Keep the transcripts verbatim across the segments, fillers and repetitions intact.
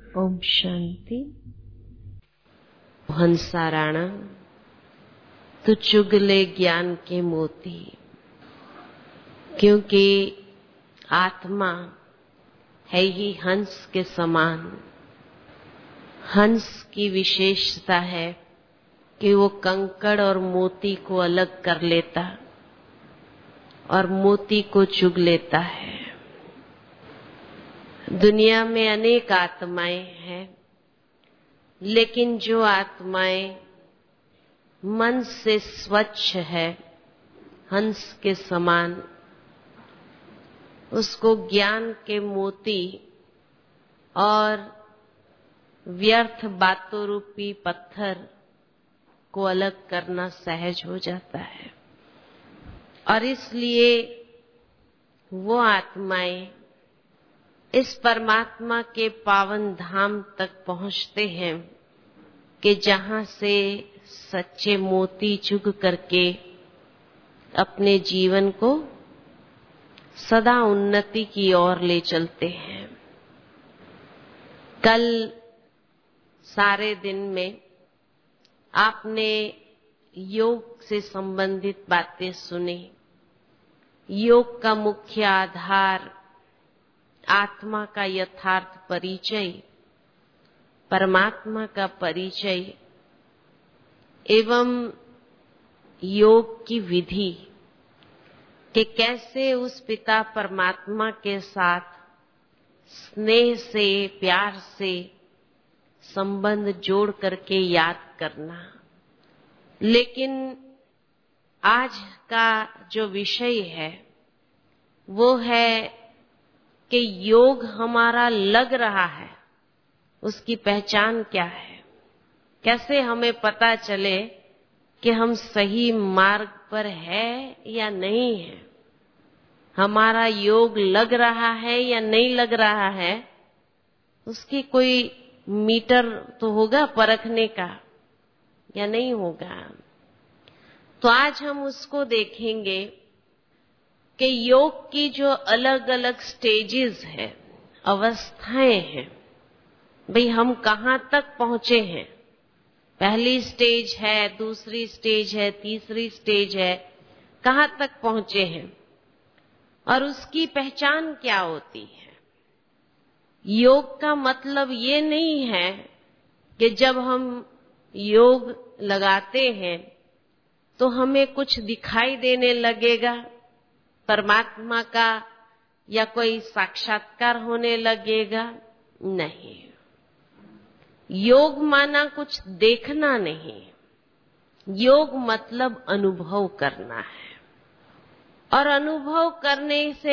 ओम शांति। हंसाराणा तू चुग ले ज्ञान के मोती, क्योंकि आत्मा है ही हंस के समान। हंस की विशेषता है कि वो कंकड़ और मोती को अलग कर लेता और मोती को चुग लेता है। दुनिया में अनेक आत्माएं हैं, लेकिन जो आत्माएं मन से स्वच्छ है, हंस के समान, उसको ज्ञान के मोती और व्यर्थ बातों रूपी पत्थर को अलग करना सहज हो जाता है। और इसलिए वो आत्माएं इस परमात्मा के पावन धाम तक पहुंचते हैं कि जहां से सच्चे मोती चुग करके अपने जीवन को सदा उन्नति की ओर ले चलते हैं। कल सारे दिन में आपने योग से संबंधित बातें सुनी। योग का मुख्य आधार आत्मा का यथार्थ परिचय, परमात्मा का परिचय एवं योग की विधि कि कैसे उस पिता परमात्मा के साथ स्नेह से, प्यार से संबंध जोड़ करके याद करना। लेकिन आज का जो विषय है वो है कि योग हमारा लग रहा है, उसकी पहचान क्या है। कैसे हमें पता चले कि हम सही मार्ग पर है या नहीं है, हमारा योग लग रहा है या नहीं लग रहा है। उसकी कोई मीटर तो होगा परखने का, या नहीं होगा। तो आज हम उसको देखेंगे कि योग की जो अलग अलग स्टेजेस है, अवस्थाएं हैं, भाई हम कहाँ तक पहुंचे हैं। पहली स्टेज है, दूसरी स्टेज है, तीसरी स्टेज है, कहाँ तक पहुंचे हैं और उसकी पहचान क्या होती है। योग का मतलब ये नहीं है कि जब हम योग लगाते हैं तो हमें कुछ दिखाई देने लगेगा परमात्मा का, या कोई साक्षात्कार होने लगेगा। नहीं, योग माना कुछ देखना नहीं, योग मतलब अनुभव करना है। और अनुभव करने से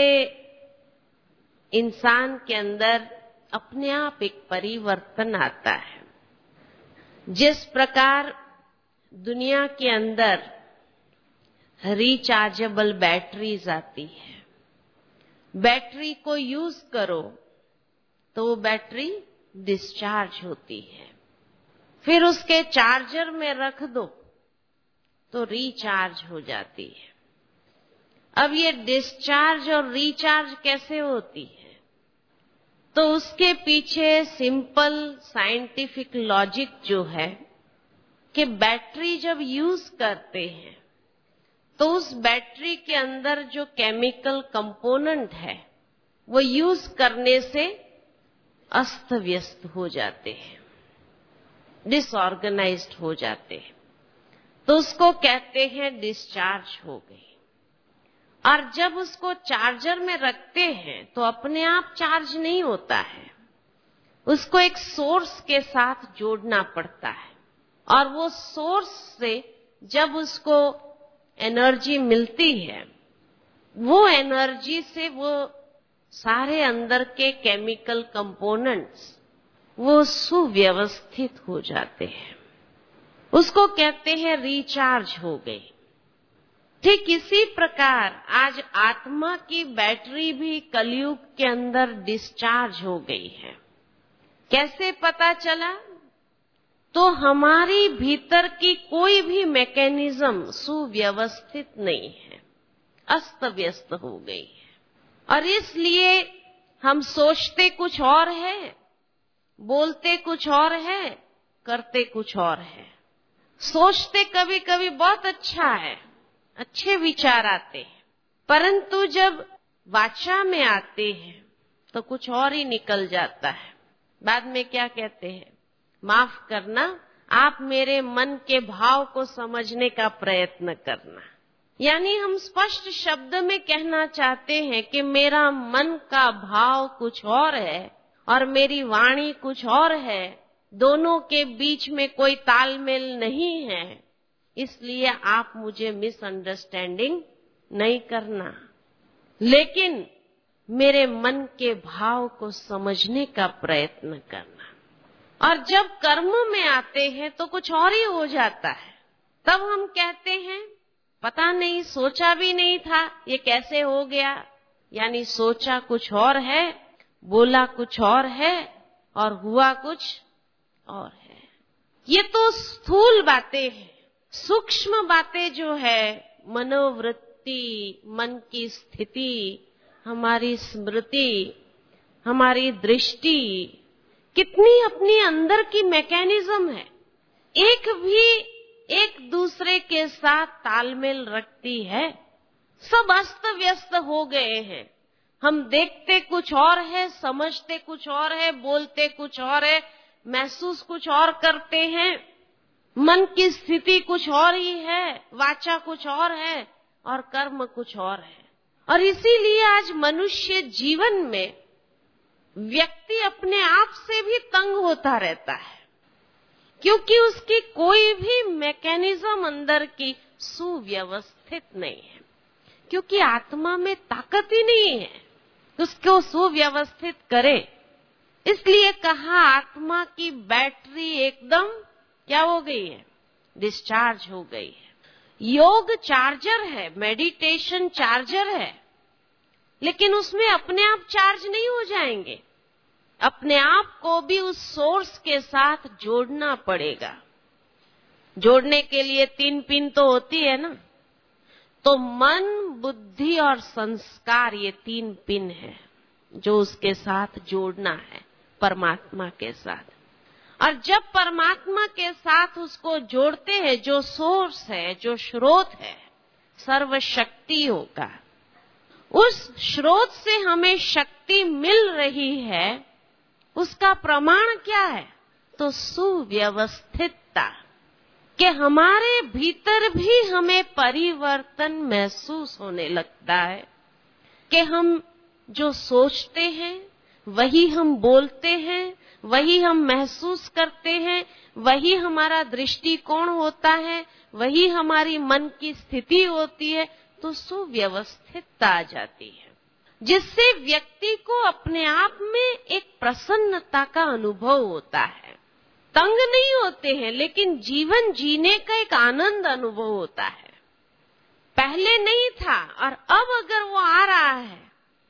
इंसान के अंदर अपने आप एक परिवर्तन आता है। जिस प्रकार दुनिया के अंदर रिचार्जेबल बैटरीज आती है, बैटरी को यूज करो तो वो बैटरी डिस्चार्ज होती है, फिर उसके चार्जर में रख दो तो रिचार्ज हो जाती है। अब ये डिस्चार्ज और रिचार्ज कैसे होती है, तो उसके पीछे सिंपल साइंटिफिक लॉजिक जो है कि बैटरी जब यूज करते हैं तो उस बैटरी के अंदर जो केमिकल कंपोनेंट है वो यूज करने से अस्त व्यस्त हो जाते हैं, डिसऑर्गेनाइज्ड हो जाते हैं, तो उसको कहते हैं डिस्चार्ज हो गई। और जब उसको चार्जर में रखते हैं तो अपने आप चार्ज नहीं होता है, उसको एक सोर्स के साथ जोड़ना पड़ता है। और वो सोर्स से जब उसको एनर्जी मिलती है, वो एनर्जी से वो सारे अंदर के केमिकल कंपोनेंट्स वो सुव्यवस्थित हो जाते हैं, उसको कहते हैं रिचार्ज हो गई। ठीक इसी प्रकार आज आत्मा की बैटरी भी कलयुग के अंदर डिस्चार्ज हो गई है। कैसे पता चला, तो हमारी भीतर की कोई भी मैकेनिज्म सुव्यवस्थित नहीं है, अस्त व्यस्त हो गई है। और इसलिए हम सोचते कुछ और है बोलते कुछ और है, करते कुछ और है। सोचते कभी कभी बहुत अच्छा है, अच्छे विचार आते हैं, परंतु जब वाचा में आते हैं तो कुछ और ही निकल जाता है। बाद में क्या कहते हैं, माफ करना, आप मेरे मन के भाव को समझने का प्रयत्न करना। यानी हम स्पष्ट शब्द में कहना चाहते हैं कि मेरा मन का भाव कुछ और है और मेरी वाणी कुछ और है, दोनों के बीच में कोई तालमेल नहीं है, इसलिए आप मुझे मिसअंडरस्टैंडिंग नहीं करना, लेकिन मेरे मन के भाव को समझने का प्रयत्न करना। और जब कर्म में आते हैं तो कुछ और ही हो जाता है। तब हम कहते हैं पता नहीं, सोचा भी नहीं था, ये कैसे हो गया। यानी सोचा कुछ और है, बोला कुछ और है और हुआ कुछ और है। ये तो स्थूल बातें हैं। सूक्ष्म बातें जो है, मनोवृत्ति, मन की स्थिति, हमारी स्मृति, हमारी दृष्टि, कितनी अपनी अंदर की मैकेनिज्म है, एक भी एक दूसरे के साथ तालमेल रखती है। सब अस्त व्यस्त हो गए हैं। हम देखते कुछ और है, समझते कुछ और है, बोलते कुछ और है, महसूस कुछ और करते हैं, मन की स्थिति कुछ और ही है, वाचा कुछ और है और कर्म कुछ और है। और इसीलिए आज मनुष्य जीवन में व्यक्ति अपने आप से भी तंग होता रहता है, क्योंकि उसकी कोई भी मैकेनिज्म अंदर की सुव्यवस्थित नहीं है, क्योंकि आत्मा में ताकत ही नहीं है उसको सुव्यवस्थित करे। इसलिए कहा आत्मा की बैटरी एकदम क्या हो गई है, डिस्चार्ज हो गई है। योग चार्जर है, मेडिटेशन चार्जर है, लेकिन उसमें अपने आप चार्ज नहीं हो जाएंगे। अपने आप को भी उस सोर्स के साथ जोड़ना पड़ेगा। जोड़ने के लिए तीन पिन तो होती है ना, तो मन, बुद्धि और संस्कार, ये तीन पिन है जो उसके साथ जोड़ना है परमात्मा के साथ। और जब परमात्मा के साथ उसको जोड़ते हैं, जो सोर्स है, जो स्रोत है सर्वशक्तियों का, उस स्रोत से हमें शक्ति मिल रही है, उसका प्रमाण क्या है, तो सुव्यवस्थितता, कि हमारे भीतर भी हमें परिवर्तन महसूस होने लगता है, कि हम जो सोचते हैं वही हम बोलते हैं, वही हम महसूस करते हैं, वही हमारा दृष्टिकोण होता है, वही हमारी मन की स्थिति होती है। तो सुव्यवस्थितता आ जाती है, जिससे व्यक्ति को अपने आप में एक प्रसन्नता का अनुभव होता है। तंग नहीं होते हैं, लेकिन जीवन जीने का एक आनंद अनुभव होता है। पहले नहीं था और अब अगर वो आ रहा है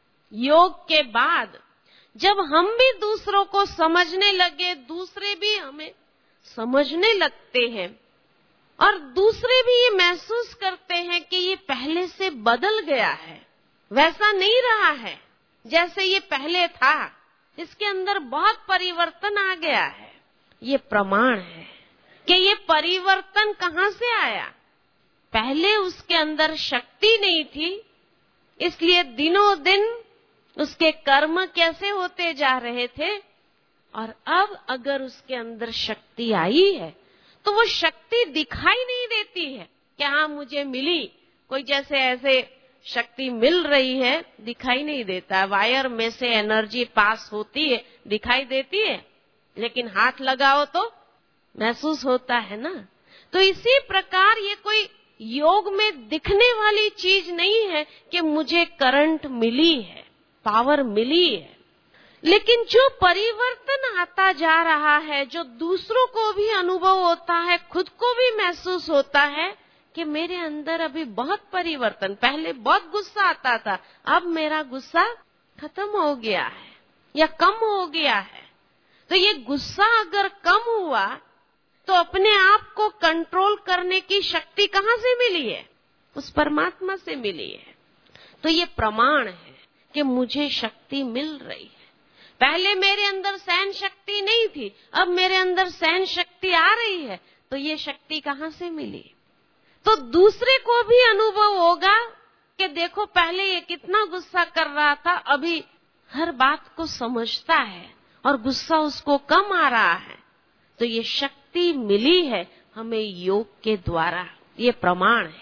योग के बाद, जब हम भी दूसरों को समझने लगे, दूसरे भी हमें समझने लगते हैं और दूसरे भी ये महसूस करते हैं कि ये पहले से बदल गया है, वैसा नहीं रहा है जैसे ये पहले था, इसके अंदर बहुत परिवर्तन आ गया है। ये प्रमाण है कि ये परिवर्तन कहाँ से आया। पहले उसके अंदर शक्ति नहीं थी, इसलिए दिनों दिन उसके कर्म कैसे होते जा रहे थे, और अब अगर उसके अंदर शक्ति आई है तो वो शक्ति दिखाई नहीं देती है कि हाँ मुझे मिली, कोई जैसे ऐसे शक्ति मिल रही है दिखाई नहीं देता। वायर में से एनर्जी पास होती है, दिखाई देती है, लेकिन हाथ लगाओ तो महसूस होता है ना। तो इसी प्रकार ये कोई योग में दिखने वाली चीज नहीं है कि मुझे करंट मिली है, पावर मिली है, लेकिन जो परिवर्तन आता जा रहा है, जो दूसरों को भी अनुभव होता है, खुद को भी महसूस होता है कि मेरे अंदर अभी बहुत परिवर्तन, पहले बहुत गुस्सा आता था, अब मेरा गुस्सा खत्म हो गया है या कम हो गया है। तो ये गुस्सा अगर कम हुआ तो अपने आप को कंट्रोल करने की शक्ति कहाँ से मिली है, उस परमात्मा से मिली है। तो ये प्रमाण है कि मुझे शक्ति मिल रही है। पहले मेरे अंदर सहन शक्ति नहीं थी, अब मेरे अंदर सहन शक्ति आ रही है, तो ये शक्ति कहाँ से मिली? तो दूसरे को भी अनुभव होगा कि देखो पहले ये कितना गुस्सा कर रहा था, अभी हर बात को समझता है और गुस्सा उसको कम आ रहा है। तो ये शक्ति मिली है हमें योग के द्वारा, ये प्रमाण है।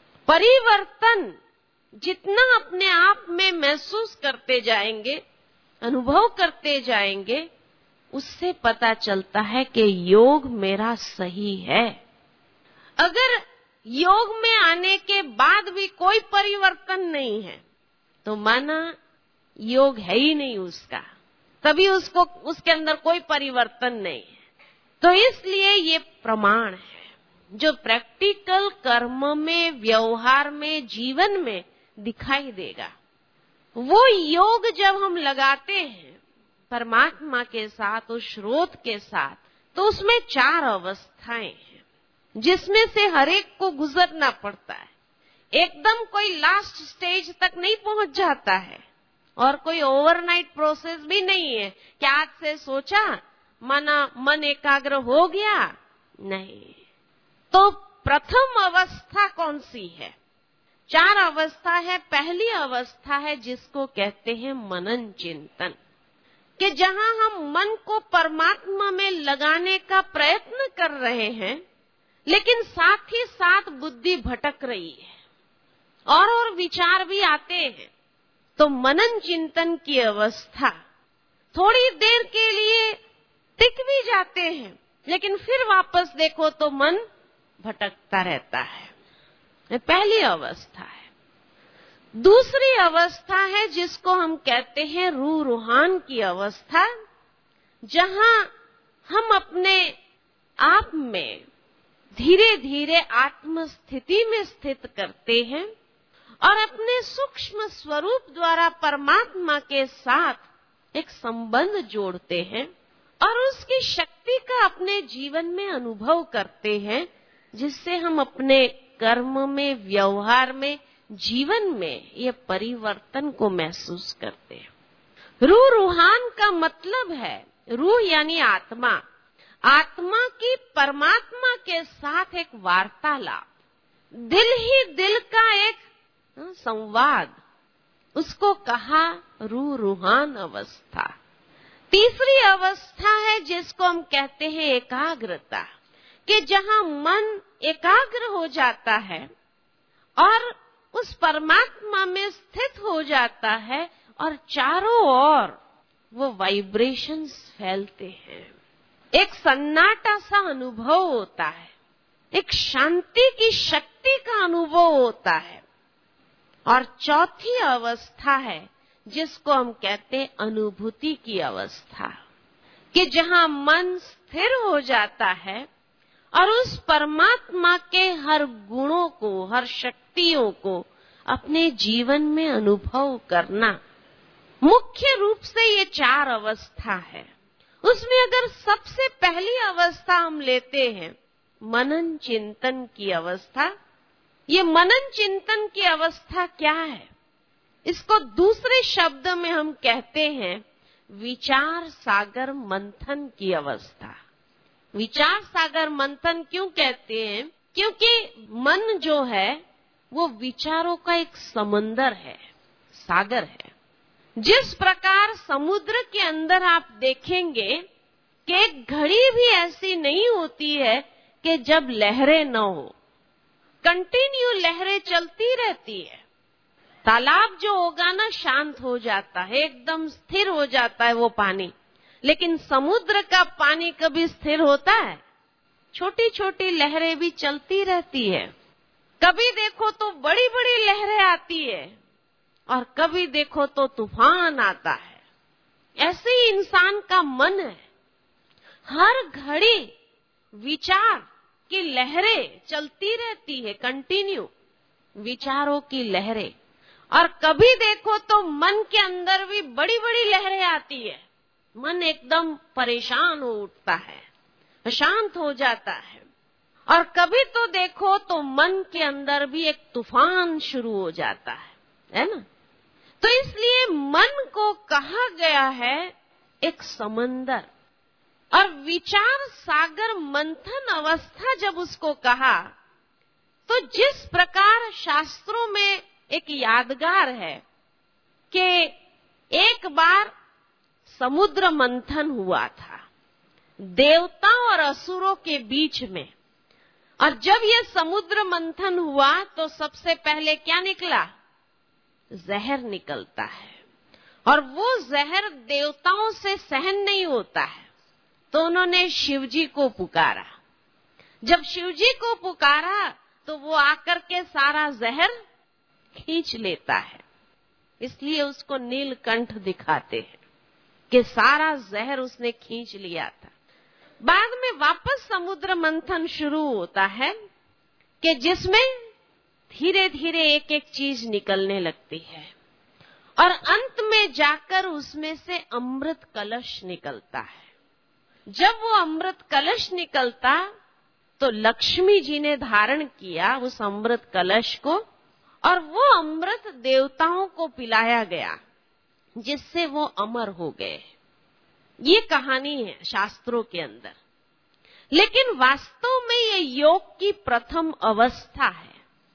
परिवर्तन जितना अपने आप में महसूस करते जाएंगे, अनुभव करते जाएंगे, उससे पता चलता है कि योग मेरा सही है। अगर योग में आने के बाद भी कोई परिवर्तन नहीं है तो माना योग है ही नहीं उसका, तभी उसको उसके अंदर कोई परिवर्तन नहीं है। तो इसलिए ये प्रमाण है जो प्रैक्टिकल कर्म में, व्यवहार में, जीवन में दिखाई देगा। वो योग जब हम लगाते हैं परमात्मा के साथ, उस स्रोत के साथ, तो उसमें चार अवस्थाएं हैं जिसमें से हर एक को गुजरना पड़ता है। एकदम कोई लास्ट स्टेज तक नहीं पहुंच जाता है और कोई ओवरनाइट प्रोसेस भी नहीं है कि आज से सोचा मना मन एकाग्र हो गया, नहीं। तो प्रथम अवस्था कौन सी है? चार अवस्था है। पहली अवस्था है जिसको कहते हैं मनन चिंतन, कि जहां हम मन को परमात्मा में लगाने का प्रयत्न कर रहे हैं, लेकिन साथ ही साथ बुद्धि भटक रही है और और विचार भी आते हैं। तो मनन चिंतन की अवस्था, थोड़ी देर के लिए टिक भी जाते हैं, लेकिन फिर वापस देखो तो मन भटकता रहता है। ये पहली अवस्था है। दूसरी अवस्था है जिसको हम कहते हैं रूह रूहान की अवस्था, जहां हम अपने आप में धीरे धीरे आत्म स्थिति में स्थित करते हैं और अपने सूक्ष्म स्वरूप द्वारा परमात्मा के साथ एक संबंध जोड़ते हैं और उसकी शक्ति का अपने जीवन में अनुभव करते हैं, जिससे हम अपने कर्म में, व्यवहार में, जीवन में ये परिवर्तन को महसूस करते हैं। रूह रूहान का मतलब है, रूह यानी आत्मा, आत्मा की परमात्मा के साथ एक वार्तालाप, दिल ही दिल का एक संवाद, उसको कहा रूह रूहान अवस्था। तीसरी अवस्था है जिसको हम कहते हैं एकाग्रता, कि जहां मन एकाग्र हो जाता है और उस परमात्मा में स्थित हो जाता है और चारों ओर वो वाइब्रेशंस फैलते हैं, एक सन्नाटा सा अनुभव होता है, एक शांति की शक्ति का अनुभव होता है। और चौथी अवस्था है जिसको हम कहते हैं अनुभूति की अवस्था, कि जहां मन स्थिर हो जाता है और उस परमात्मा के हर गुणों को, हर शक्तियों को अपने जीवन में अनुभव करना। मुख्य रूप से ये चार अवस्था है। उसमें अगर सबसे पहली अवस्था हम लेते हैं मनन चिंतन की अवस्था, ये मनन चिंतन की अवस्था क्या है? इसको दूसरे शब्द में हम कहते हैं विचार सागर मंथन की अवस्था। विचार सागर मंथन क्यों कहते हैं? क्योंकि मन जो है वो विचारों का एक समंदर है, सागर है। जिस प्रकार समुद्र के अंदर आप देखेंगे कि एक घड़ी भी ऐसी नहीं होती है कि जब लहरें न हो, कंटिन्यू लहरें चलती रहती है। तालाब जो होगा ना शांत हो जाता है, एकदम स्थिर हो जाता है वो पानी, लेकिन समुद्र का पानी कभी स्थिर होता है? छोटी छोटी लहरें भी चलती रहती है। कभी देखो तो बड़ी बड़ी लहरें आती है और कभी देखो तो तूफान आता है। ऐसे ही इंसान का मन है, हर घड़ी विचार की लहरें चलती रहती है, कंटिन्यू विचारों की लहरें। और कभी देखो तो मन के अंदर भी बड़ी बड़ी लहरें आती है, मन एकदम परेशान हो उठता है, शांत हो जाता है। और कभी तो देखो तो मन के अंदर भी एक तूफान शुरू हो जाता है, है ना? तो इसलिए मन को कहा गया है एक समंदर। और विचार सागर मंथन अवस्था जब उसको कहा, तो जिस प्रकार शास्त्रों में एक यादगार है कि एक बार समुद्र मंथन हुआ था देवताओं और असुरों के बीच में, और जब यह समुद्र मंथन हुआ तो सबसे पहले क्या निकला? जहर निकलता है, और वो जहर देवताओं से सहन नहीं होता है, तो उन्होंने शिवजी को पुकारा। जब शिवजी को पुकारा तो वो आकर के सारा जहर खींच लेता है, इसलिए उसको नीलकंठ दिखाते हैं कि सारा जहर उसने खींच लिया था। बाद में वापस समुद्र मंथन शुरू होता है कि जिसमें धीरे धीरे एक एक चीज निकलने लगती है, और अंत में जाकर उसमें से अमृत कलश निकलता है। जब वो अमृत कलश निकलता तो लक्ष्मी जी ने धारण किया उस अमृत कलश को, और वो अमृत देवताओं को पिलाया गया, जिससे वो अमर हो गए। ये कहानी है शास्त्रों के अंदर, लेकिन वास्तव में ये योग की प्रथम अवस्था है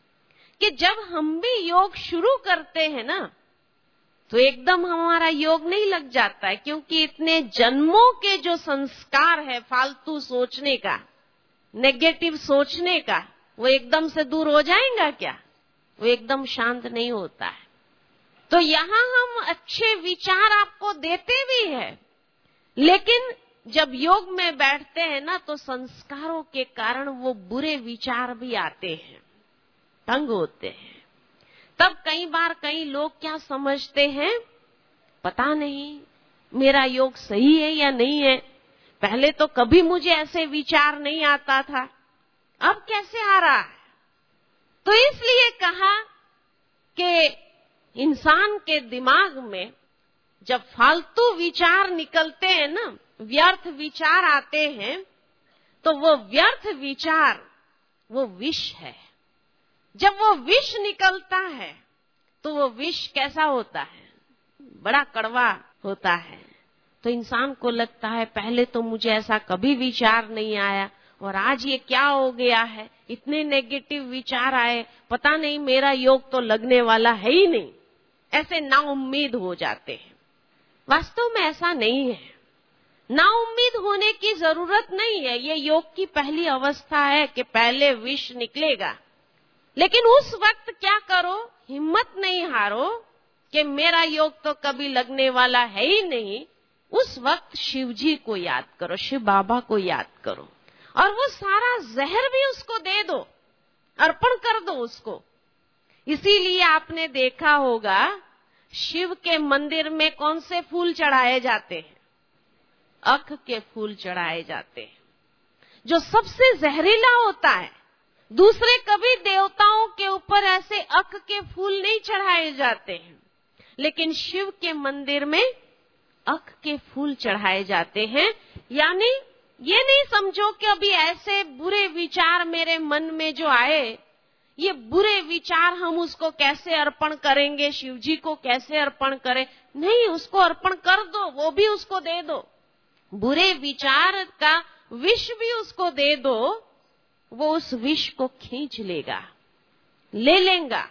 कि जब हम भी योग शुरू करते हैं ना, तो एकदम हमारा योग नहीं लग जाता है, क्योंकि इतने जन्मों के जो संस्कार है फालतू सोचने का, नेगेटिव सोचने का, वो एकदम से दूर हो जाएगा क्या? वो एकदम शांत नहीं होता है। तो यहाँ हम अच्छे विचार आपको देते भी हैं, लेकिन जब योग में बैठते हैं ना, तो संस्कारों के कारण वो बुरे विचार भी आते हैं, तंग होते हैं। तब कई बार कई लोग क्या समझते हैं, पता नहीं मेरा योग सही है या नहीं है, पहले तो कभी मुझे ऐसे विचार नहीं आता था, अब कैसे आ रहा है? तो इसलिए कहा कि इंसान के दिमाग में जब फालतू विचार निकलते हैं ना, व्यर्थ विचार आते हैं, तो वो व्यर्थ विचार वो विष है। जब वो विष निकलता है तो वो विष कैसा होता है? बड़ा कड़वा होता है। तो इंसान को लगता है पहले तो मुझे ऐसा कभी विचार नहीं आया, और आज ये क्या हो गया है, इतने नेगेटिव विचार आए, पता नहीं मेरा योग तो लगने वाला है ही नहीं, ऐसे नाउम्मीद हो जाते हैं। वास्तव में ऐसा नहीं है, नाउम्मीद होने की जरूरत नहीं है। ये योग की पहली अवस्था है कि पहले विष निकलेगा, लेकिन उस वक्त क्या करो, हिम्मत नहीं हारो कि मेरा योग तो कभी लगने वाला है ही नहीं। उस वक्त शिव जी को याद करो, शिव बाबा को याद करो, और वो सारा जहर भी उसको दे दो, अर्पण कर दो उसको। इसीलिए आपने देखा होगा शिव के मंदिर में कौन से फूल चढ़ाए जाते हैं? अख के फूल चढ़ाए जाते हैं, जो सबसे जहरीला होता है। दूसरे कभी देवताओं के ऊपर ऐसे अख के फूल नहीं चढ़ाए जाते हैं, लेकिन शिव के मंदिर में अख के फूल चढ़ाए जाते हैं। यानी ये नहीं समझो कि अभी ऐसे बुरे विचार मेरे मन में जो आए, ये बुरे विचार हम उसको कैसे अर्पण करेंगे, शिव जी को कैसे अर्पण करें? नहीं, उसको अर्पण कर दो, वो भी उसको दे दो। बुरे विचार का विष भी उसको दे दो, वो उस विष को खींच लेगा, ले लेगा।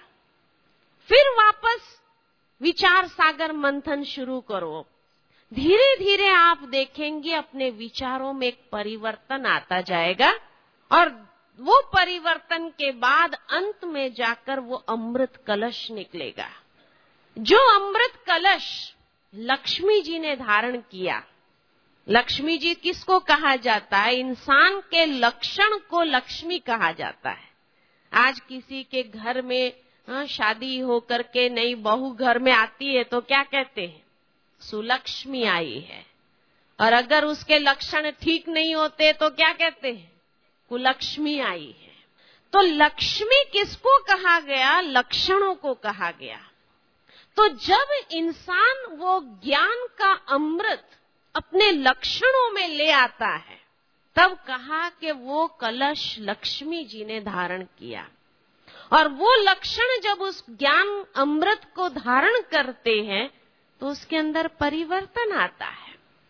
फिर वापस विचार सागर मंथन शुरू करो। धीरे धीरे आप देखेंगे अपने विचारों में एक परिवर्तन आता जाएगा, और वो परिवर्तन के बाद अंत में जाकर वो अमृत कलश निकलेगा। जो अमृत कलश लक्ष्मी जी ने धारण किया। लक्ष्मी जी किसको कहा जाता है? इंसान के लक्षण को लक्ष्मी कहा जाता है। आज किसी के घर में हाँ, शादी होकर के नई बहू घर में आती है तो क्या कहते हैं? सुलक्ष्मी आई है। और अगर उसके लक्षण ठीक नहीं होते तो क्या कहते हैं? कुलक्ष्मी आई है। तो लक्ष्मी किसको कहा गया? लक्षणों को कहा गया। तो जब इंसान वो ज्ञान का अमृत अपने लक्षणों में ले आता है, तब कहा कि वो कलश लक्ष्मी जी ने धारण किया। और वो लक्षण जब उस ज्ञान अमृत को धारण करते हैं तो उसके अंदर परिवर्तन आता है।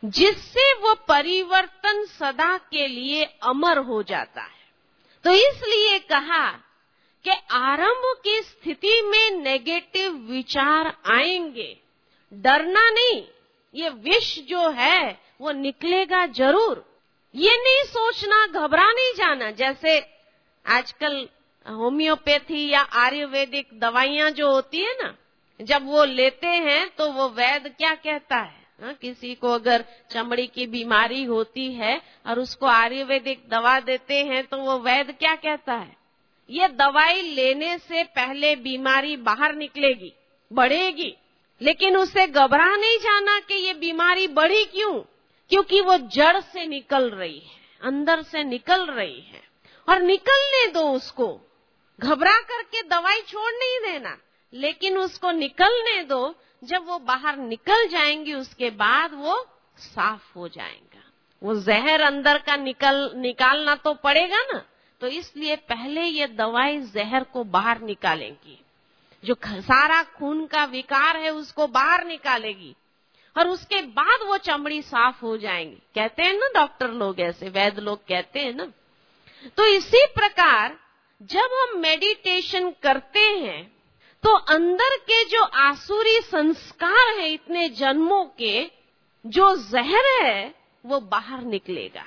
जिससे वो परिवर्तन सदा के लिए अमर हो जाता है। तो इसलिए कहा कि आरंभ की स्थिति में नेगेटिव विचार आएंगे, डरना नहीं, ये विष जो है वो निकलेगा जरूर। ये नहीं सोचना, घबरा नहीं जाना। जैसे आजकल होम्योपैथी या आयुर्वेदिक दवाइयां जो होती है ना, जब वो लेते हैं तो वो वैद्य क्या कहता है, हा? किसी को अगर चमड़ी की बीमारी होती है और उसको आयुर्वेदिक दवा देते हैं तो वो वैद्य क्या कहता है, ये दवाई लेने से पहले बीमारी बाहर निकलेगी, बढ़ेगी, लेकिन उससे घबरा नहीं जाना कि ये बीमारी बढ़ी क्यों, क्योंकि वो जड़ से निकल रही है, अंदर से निकल रही है, और निकलने दो उसको। घबरा करके दवाई छोड़ नहीं देना, लेकिन उसको निकलने दो। जब वो बाहर निकल जाएंगी उसके बाद वो साफ हो जाएगा। वो जहर अंदर का निकल निकालना तो पड़ेगा ना, तो इसलिए पहले ये दवाई जहर को बाहर निकालेंगी, जो सारा खून का विकार है उसको बाहर निकालेगी, और उसके बाद वो चमड़ी साफ हो जाएंगी। कहते हैं ना डॉक्टर लोग, ऐसे वैद्य लोग कहते हैं ना। तो इसी प्रकार जब हम मेडिटेशन करते हैं तो अंदर के जो आसुरी संस्कार है इतने जन्मों के, जो जहर है वो बाहर निकलेगा,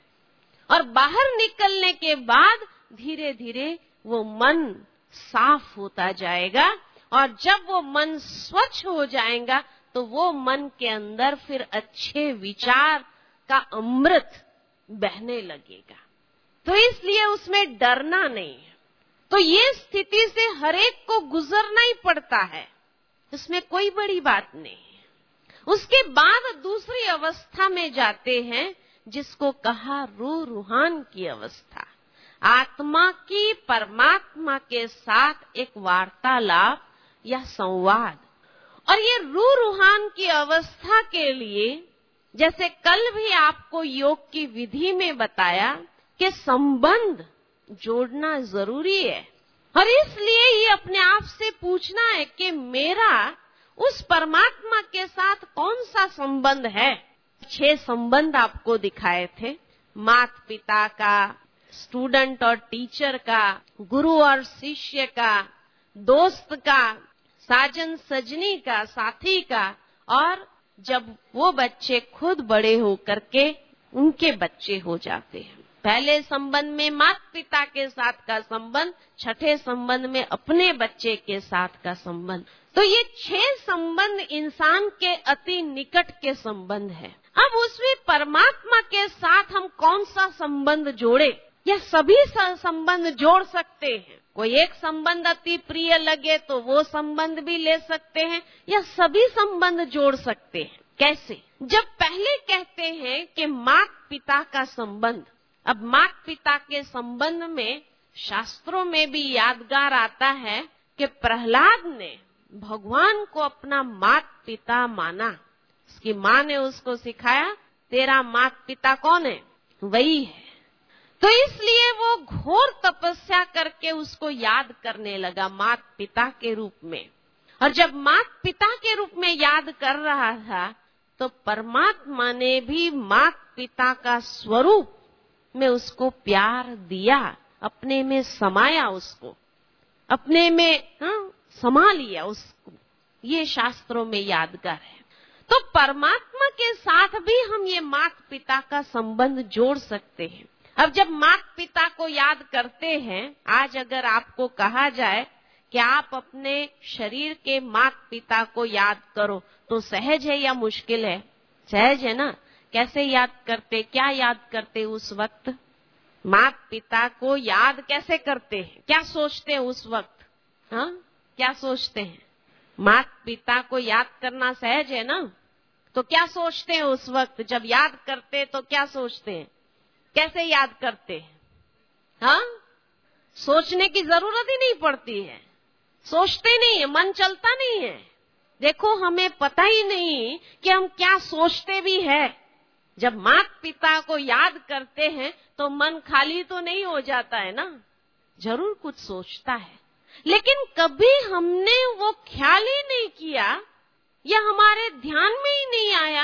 और बाहर निकलने के बाद धीरे धीरे वो मन साफ होता जाएगा, और जब वो मन स्वच्छ हो जाएगा तो वो मन के अंदर फिर अच्छे विचार का अमृत बहने लगेगा। तो इसलिए उसमें डरना नहीं है। तो ये स्थिति से हर एक को गुजरना ही पड़ता है, इसमें कोई बड़ी बात नहीं है। उसके बाद दूसरी अवस्था में जाते हैं जिसको कहा रूह रूहान की अवस्था, आत्मा की परमात्मा के साथ एक वार्तालाप या संवाद। और ये रूह रूहान की अवस्था के लिए, जैसे कल भी आपको योग की विधि में बताया कि संबंध जोड़ना जरूरी है, और इसलिए ये अपने आप से पूछना है कि मेरा उस परमात्मा के साथ कौन सा संबंध है। छह संबंध आपको दिखाए थे, माता पिता का, स्टूडेंट और टीचर का, गुरु और शिष्य का, दोस्त का, साजन सजनी का, साथी का, और जब वो बच्चे खुद बड़े हो करके उनके बच्चे हो जाते हैं। पहले संबंध में माता पिता के साथ का संबंध, छठे संबंध में अपने बच्चे के साथ का संबंध। तो ये छह संबंध इंसान के अति निकट के संबंध है। अब उसमें परमात्मा के साथ हम कौन सा संबंध जोड़े, या सभी संबंध जोड़ सकते हैं। कोई एक संबंध अति प्रिय लगे तो वो संबंध भी ले सकते हैं, या सभी संबंध जोड़ सकते हैं। कैसे? जब पहले कहते हैं कि माता पिता का संबंध, अब माता पिता के संबंध में शास्त्रों में भी यादगार आता है कि प्रहलाद ने भगवान को अपना माता पिता माना। उसकी माँ ने उसको सिखाया, तेरा माता पिता कौन है? वही है। तो इसलिए वो घोर तपस्या करके उसको याद करने लगा माता पिता के रूप में। और जब माता पिता के रूप में याद कर रहा था तो परमात्मा ने भी माता पिता का स्वरूप में उसको प्यार दिया, अपने में समाया, उसको अपने में हाँ, समा लिया उसको। ये शास्त्रों में यादगार है। तो परमात्मा के साथ भी हम ये माता पिता का संबंध जोड़ सकते हैं। अब जब माता पिता को याद करते हैं, आज अगर आपको कहा जाए कि आप अपने शरीर के माता पिता को याद करो, तो सहज है या मुश्किल है? सहज है ना। कैसे याद करते, क्या याद करते उस वक्त? माता पिता को याद कैसे करते हैं, क्या सोचते हैं उस वक्त? हाँ, क्या सोचते हैं? माता पिता को याद करना सहज है ना, तो क्या सोचते हैं उस वक्त? जब याद करते तो क्या सोचते हैं, कैसे याद करते हैं? हाँ, सोचने की जरूरत ही नहीं पड़ती है, सोचते नहीं है, मन चलता नहीं है। देखो, हमें पता ही नहीं कि हम क्या सोचते भी है। जब माता पिता को याद करते हैं तो मन खाली तो नहीं हो जाता है ना, जरूर कुछ सोचता है, लेकिन कभी हमने वो ख्याल ही नहीं किया या हमारे ध्यान में ही नहीं आया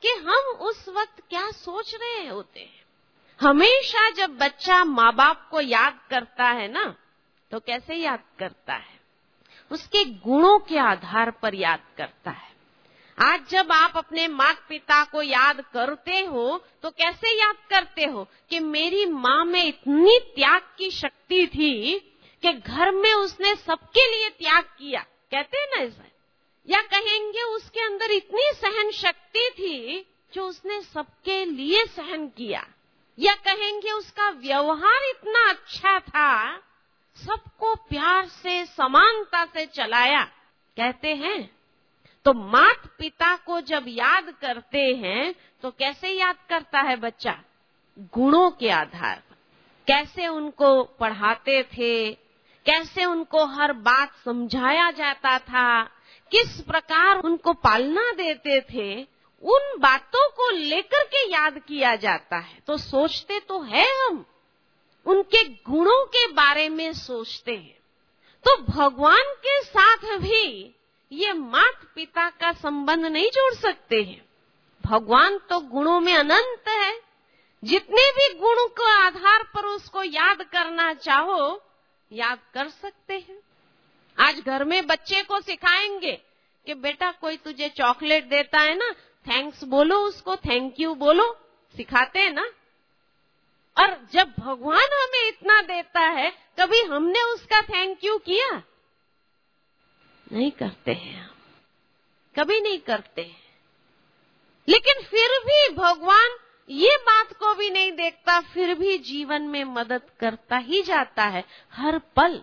कि हम उस वक्त क्या सोच रहे होते हैं। हमेशा जब बच्चा माँ बाप को याद करता है ना, तो कैसे याद करता है? उसके गुणों के आधार पर याद करता है। आज जब आप अपने माता पिता को याद करते हो तो कैसे याद करते हो कि मेरी माँ में इतनी त्याग की शक्ति थी कि घर में उसने सबके लिए त्याग किया, कहते हैं ना ऐसा। या कहेंगे उसके अंदर इतनी सहन शक्ति थी जो उसने सबके लिए सहन किया। या कहेंगे उसका व्यवहार इतना अच्छा था, सबको प्यार से समानता से चलाया, कहते हैं। तो माता पिता को जब याद करते हैं तो कैसे याद करता है बच्चा? गुणों के आधार पर। कैसे उनको पढ़ाते थे, कैसे उनको हर बात समझाया जाता था, किस प्रकार उनको पालना देते थे, उन बातों को लेकर के याद किया जाता है। तो सोचते तो है हम, उनके गुणों के बारे में सोचते हैं। तो भगवान के साथ भी ये माता पिता का संबंध नहीं जोड़ सकते हैं। भगवान तो गुणों में अनंत है, जितने भी गुण के आधार पर उसको याद करना चाहो याद कर सकते हैं। आज घर में बच्चे को सिखाएंगे कि बेटा कोई तुझे चॉकलेट देता है ना, थैंक्स बोलो उसको, थैंक यू बोलो, सिखाते हैं ना। और जब भगवान हमें इतना देता है, कभी हमने उसका थैंक यू किया? नहीं करते हैं हम, कभी नहीं करते हैं। लेकिन फिर भी भगवान ये बात को भी नहीं देखता, फिर भी जीवन में मदद करता ही जाता है हर पल।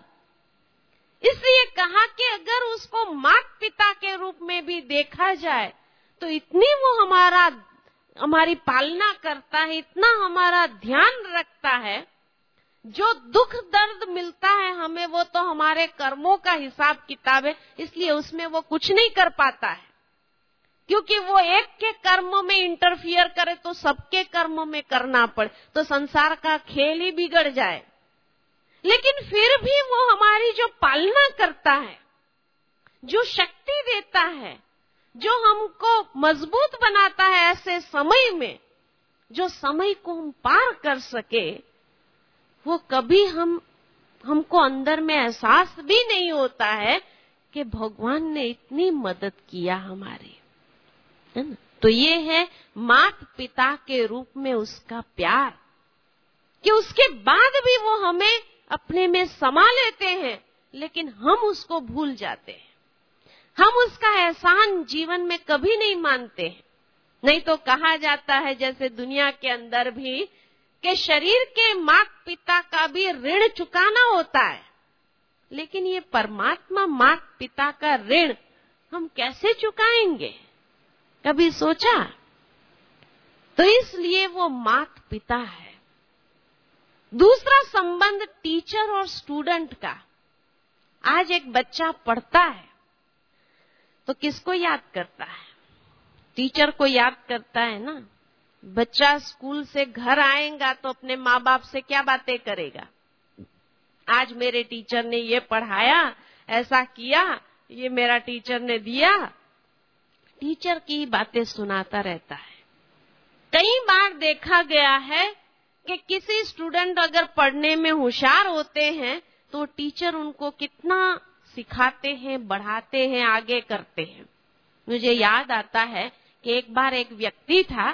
इसलिए कहा कि अगर उसको माता पिता के रूप में भी देखा जाए तो इतनी वो हमारा हमारी पालना करता है, इतना हमारा ध्यान रखता है। जो दुख दर्द मिलता है हमें, वो तो हमारे कर्मों का हिसाब किताब है, इसलिए उसमें वो कुछ नहीं कर पाता है। क्योंकि वो एक के कर्मों में इंटरफियर करे तो सबके कर्मों में करना पड़े, तो संसार का खेल ही बिगड़ जाए। लेकिन फिर भी वो हमारी जो पालना करता है, जो शक्ति देता है, जो हमको मजबूत बनाता है ऐसे समय में, जो समय को हम पार कर सके, वो कभी हम हमको अंदर में एहसास भी नहीं होता है कि भगवान ने इतनी मदद किया हमारी, है ना। तो ये है माता पिता के रूप में उसका प्यार, कि उसके बाद भी वो हमें अपने में समा लेते हैं, लेकिन हम उसको भूल जाते हैं। हम उसका एहसान जीवन में कभी नहीं मानते हैं। नहीं तो कहा जाता है जैसे दुनिया के अंदर भी कि शरीर के माता पिता का भी ऋण चुकाना होता है, लेकिन ये परमात्मा माता पिता का ऋण हम कैसे चुकाएंगे? कभी सोचा? तो इसलिए वो माता पिता है। दूसरा संबंध टीचर और स्टूडेंट का। आज एक बच्चा पढ़ता है तो किसको याद करता है? टीचर को याद करता है ना। बच्चा स्कूल से घर आएगा तो अपने माँ बाप से क्या बातें करेगा? आज मेरे टीचर ने ये पढ़ाया, ऐसा किया, ये मेरा टीचर ने दिया। टीचर की बातें सुनाता रहता है। कई बार देखा गया है कि किसी स्टूडेंट अगर पढ़ने में होशियार होते हैं तो टीचर उनको कितना सिखाते हैं, बढ़ाते हैं, आगे करते हैं। मुझे याद आता है कि एक बार एक व्यक्ति था,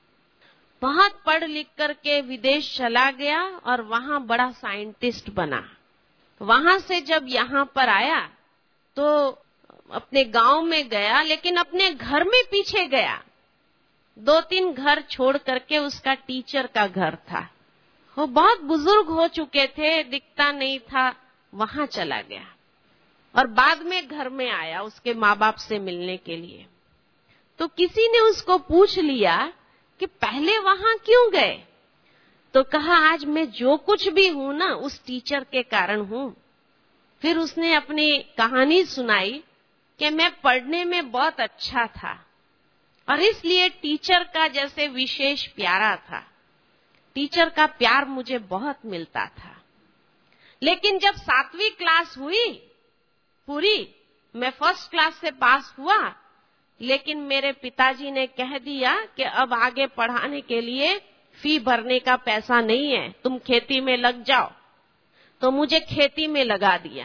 बहुत पढ़ लिख करके विदेश चला गया और वहां बड़ा साइंटिस्ट बना। वहां से जब यहाँ पर आया तो अपने गांव में गया, लेकिन अपने घर में पीछे गया। दो तीन घर छोड़ करके उसका टीचर का घर था। वो बहुत बुजुर्ग हो चुके थे, दिखता नहीं था, वहां चला गया और बाद में घर में आया उसके माँ बाप से मिलने के लिए। तो किसी ने उसको पूछ लिया कि पहले वहां क्यों गए? तो कहा आज मैं जो कुछ भी हूं ना उस टीचर के कारण हूं। फिर उसने अपनी कहानी सुनाई कि मैं पढ़ने में बहुत अच्छा था और इसलिए टीचर का जैसे विशेष प्यारा था। टीचर का प्यार मुझे बहुत मिलता था। लेकिन जब सातवीं क्लास हुई पूरी, मैं फर्स्ट क्लास से पास हुआ, लेकिन मेरे पिताजी ने कह दिया कि अब आगे पढ़ाने के लिए फी भरने का पैसा नहीं है, तुम खेती में लग जाओ। तो मुझे खेती में लगा दिया।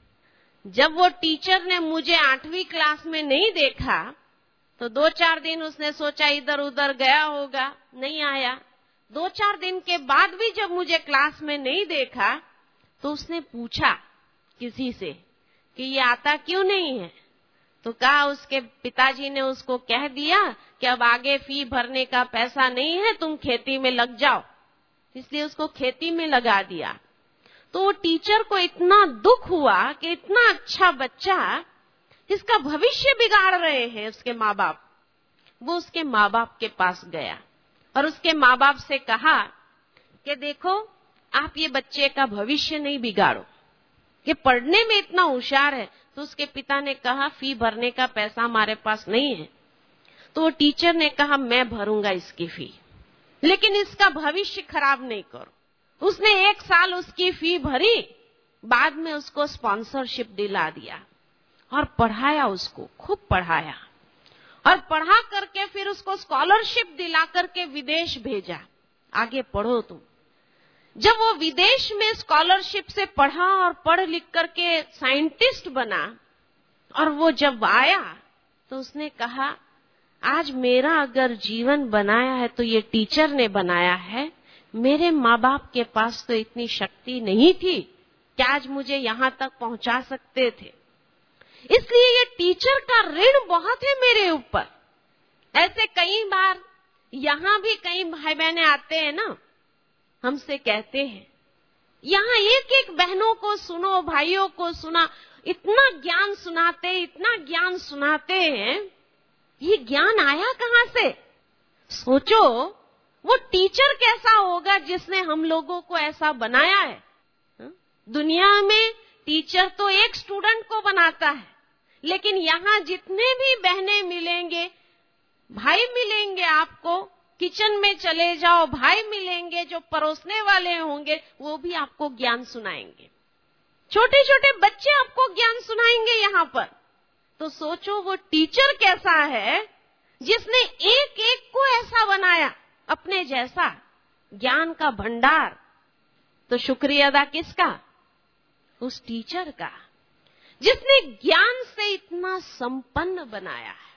जब वो टीचर ने मुझे आठवीं क्लास में नहीं देखा तो दो चार दिन उसने सोचा इधर उधर गया होगा, नहीं आया। दो चार दिन के बाद भी जब मुझे क्लास में नहीं देखा तो उसने पूछा किसी से कि ये आता क्यों नहीं है। तो कहा, उसके पिताजी ने उसको कह दिया कि अब आगे फी भरने का पैसा नहीं है, तुम खेती में लग जाओ। इसलिए उसको खेती में लगा दिया। तो वो टीचर को इतना दुख हुआ कि इतना अच्छा बच्चा, इसका भविष्य बिगाड़ रहे हैं उसके माँ बाप। वो उसके माँ बाप के पास गया और उसके माँ बाप से कहा कि देखो, आप ये बच्चे का भविष्य नहीं बिगाड़ो, ये पढ़ने में इतना होशियार है। तो उसके पिता ने कहा, फी भरने का पैसा हमारे पास नहीं है। तो वो टीचर ने कहा, मैं भरूंगा इसकी फी, लेकिन इसका भविष्य खराब नहीं करो। उसने एक साल उसकी फी भरी, बाद में उसको स्पॉन्सरशिप दिला दिया और पढ़ाया, उसको खूब पढ़ाया और पढ़ा करके फिर उसको स्कॉलरशिप दिला करके विदेश भेजा, आगे पढ़ो तुम। जब वो विदेश में स्कॉलरशिप से पढ़ा और पढ़ लिख करके साइंटिस्ट बना और वो जब आया तो उसने कहा, आज मेरा अगर जीवन बनाया है तो ये टीचर ने बनाया है। मेरे माँ बाप के पास तो इतनी शक्ति नहीं थी कि आज मुझे यहाँ तक पहुंचा सकते थे, इसलिए ये टीचर का ऋण बहुत है मेरे ऊपर। ऐसे कई बार यहाँ भी कई भाई बहने आते हैं ना, हमसे कहते हैं, यहाँ एक एक बहनों को सुनो, भाइयों को सुना, इतना ज्ञान सुनाते इतना ज्ञान सुनाते हैं, ये ज्ञान आया कहाँ से? सोचो वो टीचर कैसा होगा जिसने हम लोगों को ऐसा बनाया है। हा? दुनिया में टीचर तो एक स्टूडेंट को बनाता है, लेकिन यहाँ जितने भी बहनें मिलेंगे, भाई मिलेंगे, आपको किचन में चले जाओ, भाई मिलेंगे जो परोसने वाले होंगे, वो भी आपको ज्ञान सुनाएंगे। छोटे छोटे बच्चे आपको ज्ञान सुनाएंगे यहाँ पर। तो सोचो वो टीचर कैसा है जिसने एक एक को ऐसा बनाया, अपने जैसा ज्ञान का भंडार। तो शुक्रिया अदा किसका? उस टीचर का, जिसने ज्ञान से इतना संपन्न बनाया है,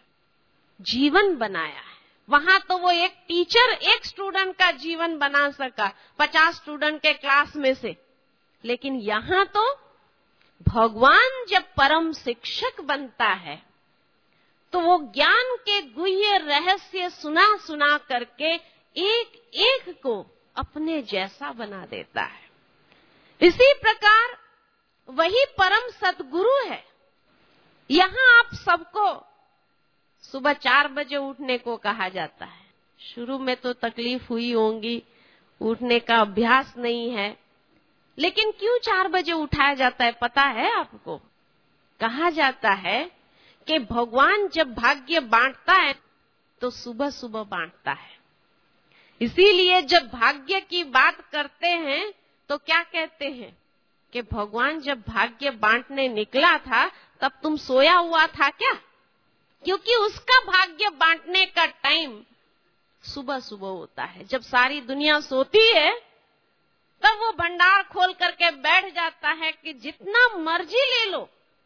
जीवन बनाया है। वहां तो वो एक टीचर एक स्टूडेंट का जीवन बना सका, पचास स्टूडेंट के क्लास में से, लेकिन यहाँ तो भगवान जब परम शिक्षक बनता है तो वो ज्ञान के गुह्य रहस्य सुना सुना करके एक एक को अपने जैसा बना देता है। इसी प्रकार वही परम सद्गुरु है। यहाँ आप सबको सुबह चार बजे उठने को कहा जाता है। शुरू में तो तकलीफ हुई होंगी, उठने का अभ्यास नहीं है, लेकिन क्यों चार बजे उठाया जाता है पता है आपको? कहा जाता है कि भगवान जब भाग्य बांटता है तो सुबह सुबह बांटता है। इसीलिए जब भाग्य की बात करते हैं तो क्या कहते हैं कि भगवान जब भाग्य बांटने निकला था तब तुम सोया हुआ था क्या? क्योंकि उसका भाग्य बांटने का टाइम सुबह सुबह होता है। जब सारी दुनिया सोती है तब वो भंडार खोल करके बैठ जाता है कि जितना मर्जी ले लो।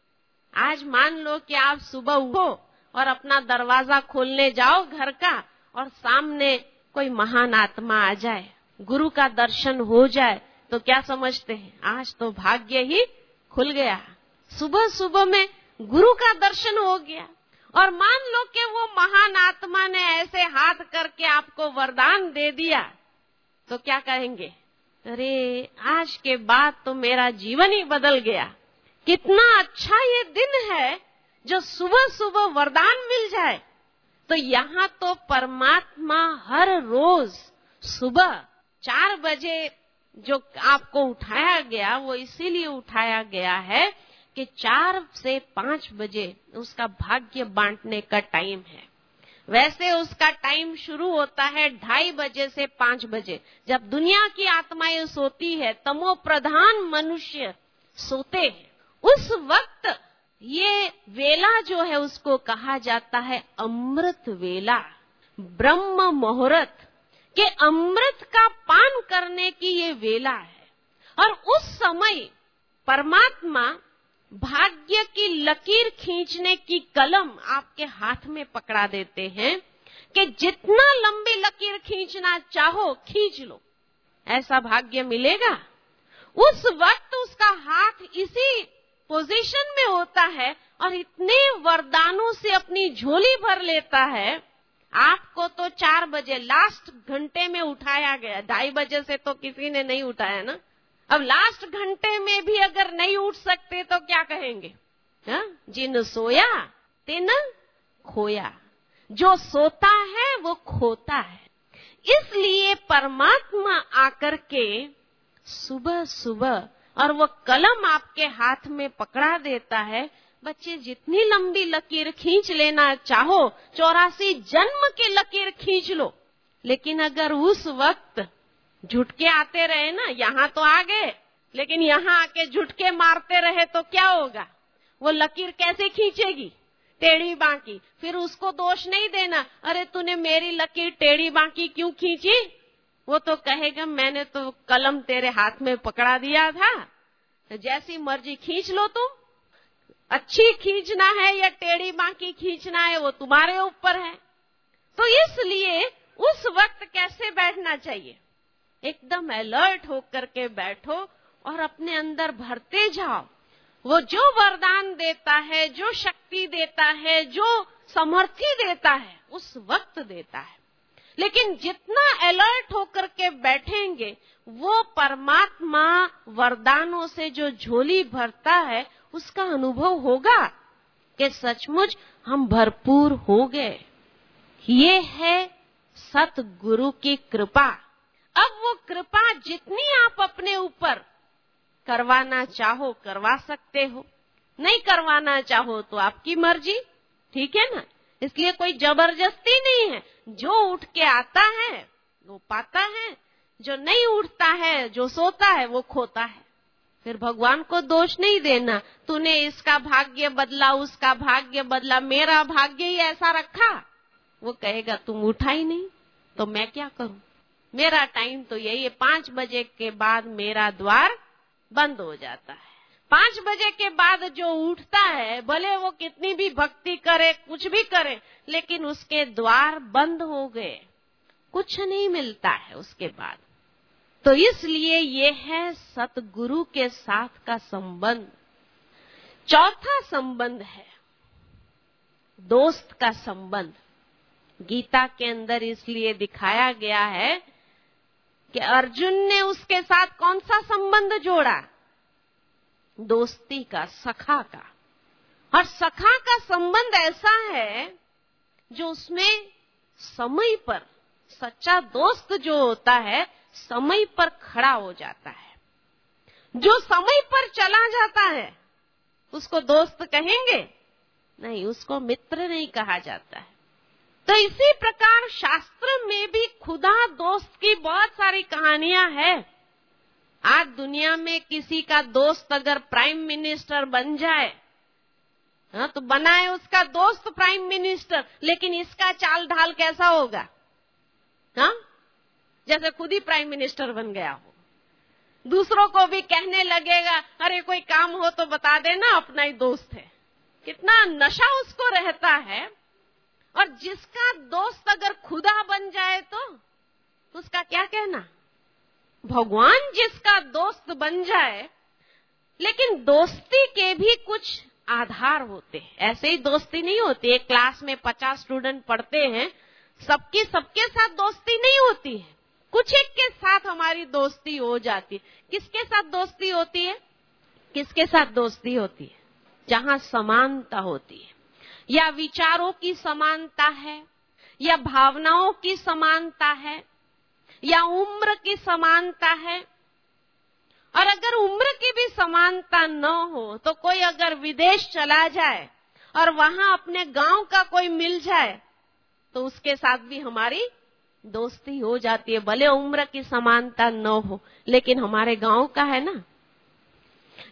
आज मान लो कि आप सुबह उठो और अपना दरवाजा खोलने जाओ घर का और सामने कोई महान आत्मा आ जाए, गुरु का दर्शन हो जाए, तो क्या समझते हैं? आज तो भाग्य ही खुल गया, सुबह सुबह में गुरु का दर्शन हो गया। और मान लो कि वो महान आत्मा ने ऐसे हाथ करके आपको वरदान दे दिया, तो क्या कहेंगे? अरे आज के बाद तो मेरा जीवन ही बदल गया। कितना अच्छा ये दिन है जो सुबह सुबह वरदान मिल जाए। तो यहाँ तो परमात्मा हर रोज सुबह चार बजे जो आपको उठाया गया, वो इसीलिए उठाया गया है कि चार से पांच बजे उसका भाग्य बांटने का टाइम है। वैसे उसका टाइम शुरू होता है ढाई बजे से पांच बजे, जब दुनिया की आत्माएं सोती है, तमो प्रधान मनुष्य सोते हैं। उस वक्त ये वेला जो है उसको कहा जाता है अमृत वेला, ब्रह्म मुहूर्त के अमृत का पान करने की ये वेला है। और उस समय परमात्मा भाग्य की लकीर खींचने की कलम आपके हाथ में पकड़ा देते हैं कि जितना लंबी लकीर खींचना चाहो खींच लो, ऐसा भाग्य मिलेगा। उस वक्त उसका हाथ इसी पोजीशन में होता है और इतने वरदानों से अपनी झोली भर लेता है। आपको तो चार बजे लास्ट घंटे में उठाया गया, ढाई बजे से तो किसी ने नहीं उठाया ना। अब लास्ट घंटे में भी अगर नहीं उठ सकते तो क्या कहेंगे? हा? जिन सोया तिन खोया, जो सोता है वो खोता है। इसलिए परमात्मा आकर के सुबह सुबह और वो कलम आपके हाथ में पकड़ा देता है, बच्चे जितनी लंबी लकीर खींच लेना चाहो, चौरासी जन्म की लकीर खींच लो। लेकिन अगर उस वक्त झुटके आते रहे ना, यहाँ तो आ गए लेकिन यहाँ आके झुटके मारते रहे तो क्या होगा? वो लकीर कैसे खींचेगी? टेढ़ी बांकी। फिर उसको दोष नहीं देना, अरे तूने मेरी लकीर टेढ़ी बांकी क्यों खींची? वो तो कहेगा मैंने तो कलम तेरे हाथ में पकड़ा दिया था, जैसी मर्जी खींच लो तुम। अच्छी खींचना है या टेढ़ी बांकी खींचना है वो तुम्हारे ऊपर है। तो इसलिए उस वक्त कैसे बैठना चाहिए? एकदम अलर्ट होकर के बैठो और अपने अंदर भरते जाओ। वो जो वरदान देता है, जो शक्ति देता है, जो समर्थी देता है, उस वक्त देता है। लेकिन जितना अलर्ट होकर के बैठेंगे, वो परमात्मा वरदानों से जो झोली भरता है उसका अनुभव होगा कि सचमुच हम भरपूर हो गए। ये है सतगुरु की कृपा। अब वो कृपा जितनी आप अपने ऊपर करवाना चाहो करवा सकते हो, नहीं करवाना चाहो तो आपकी मर्जी, ठीक है ना। इसलिए कोई जबरदस्ती नहीं है। जो उठ के आता है वो पाता है, जो नहीं उठता है, जो सोता है वो खोता है। फिर भगवान को दोष नहीं देना, तूने इसका भाग्य बदला, उसका भाग्य बदला, मेरा भाग्य ही ऐसा रखा। वो कहेगा तुम उठा ही नहीं तो मैं क्या करूं? मेरा टाइम तो यही है, पांच बजे के बाद मेरा द्वार बंद हो जाता है। पांच बजे के बाद जो उठता है, भले वो कितनी भी भक्ति करे, कुछ भी करे, लेकिन उसके द्वार बंद हो गए, कुछ नहीं मिलता है उसके बाद। तो इसलिए ये है सतगुरु के साथ का संबंध। चौथा संबंध है दोस्त का संबंध। गीता के अंदर इसलिए दिखाया गया है कि अर्जुन ने उसके साथ कौन सा संबंध जोड़ा? दोस्ती का, सखा का। और सखा का संबंध ऐसा है जो उसमें समय पर, सच्चा दोस्त जो होता है समय पर खड़ा हो जाता है। जो समय पर चला जाता है उसको दोस्त कहेंगे? नहीं, उसको मित्र नहीं कहा जाता है। तो इसी प्रकार शास्त्र में भी खुदा दोस्त की बहुत सारी कहानियां हैं। आज दुनिया में किसी का दोस्त अगर प्राइम मिनिस्टर बन जाए, हाँ, तो बनाए उसका दोस्त प्राइम मिनिस्टर, लेकिन इसका चाल ढाल कैसा होगा? हाँ, जैसे खुद ही प्राइम मिनिस्टर बन गया हो। दूसरों को भी कहने लगेगा, अरे कोई काम हो तो बता देना, अपना ही दोस्त है। कितना नशा उसको रहता है। और जिसका दोस्त अगर खुदा बन जाए तो उसका क्या कहना? भगवान जिसका दोस्त बन जाए। लेकिन दोस्ती के भी कुछ आधार होते हैं, ऐसे ही दोस्ती नहीं होती। एक क्लास में पचास स्टूडेंट पढ़ते हैं, सबकी सबके साथ दोस्ती नहीं होती है। कुछ एक के साथ हमारी दोस्ती हो जाती है। किसके साथ दोस्ती होती है? किसके साथ दोस्ती होती है? जहां समानता होती है, या विचारों की समानता है, या भावनाओं की समानता है, या उम्र की समानता है। और अगर उम्र की भी समानता न हो तो कोई अगर विदेश चला जाए और वहां अपने गांव का कोई मिल जाए तो उसके साथ भी हमारी दोस्ती हो जाती है, भले उम्र की समानता न हो, लेकिन हमारे गांव का है ना।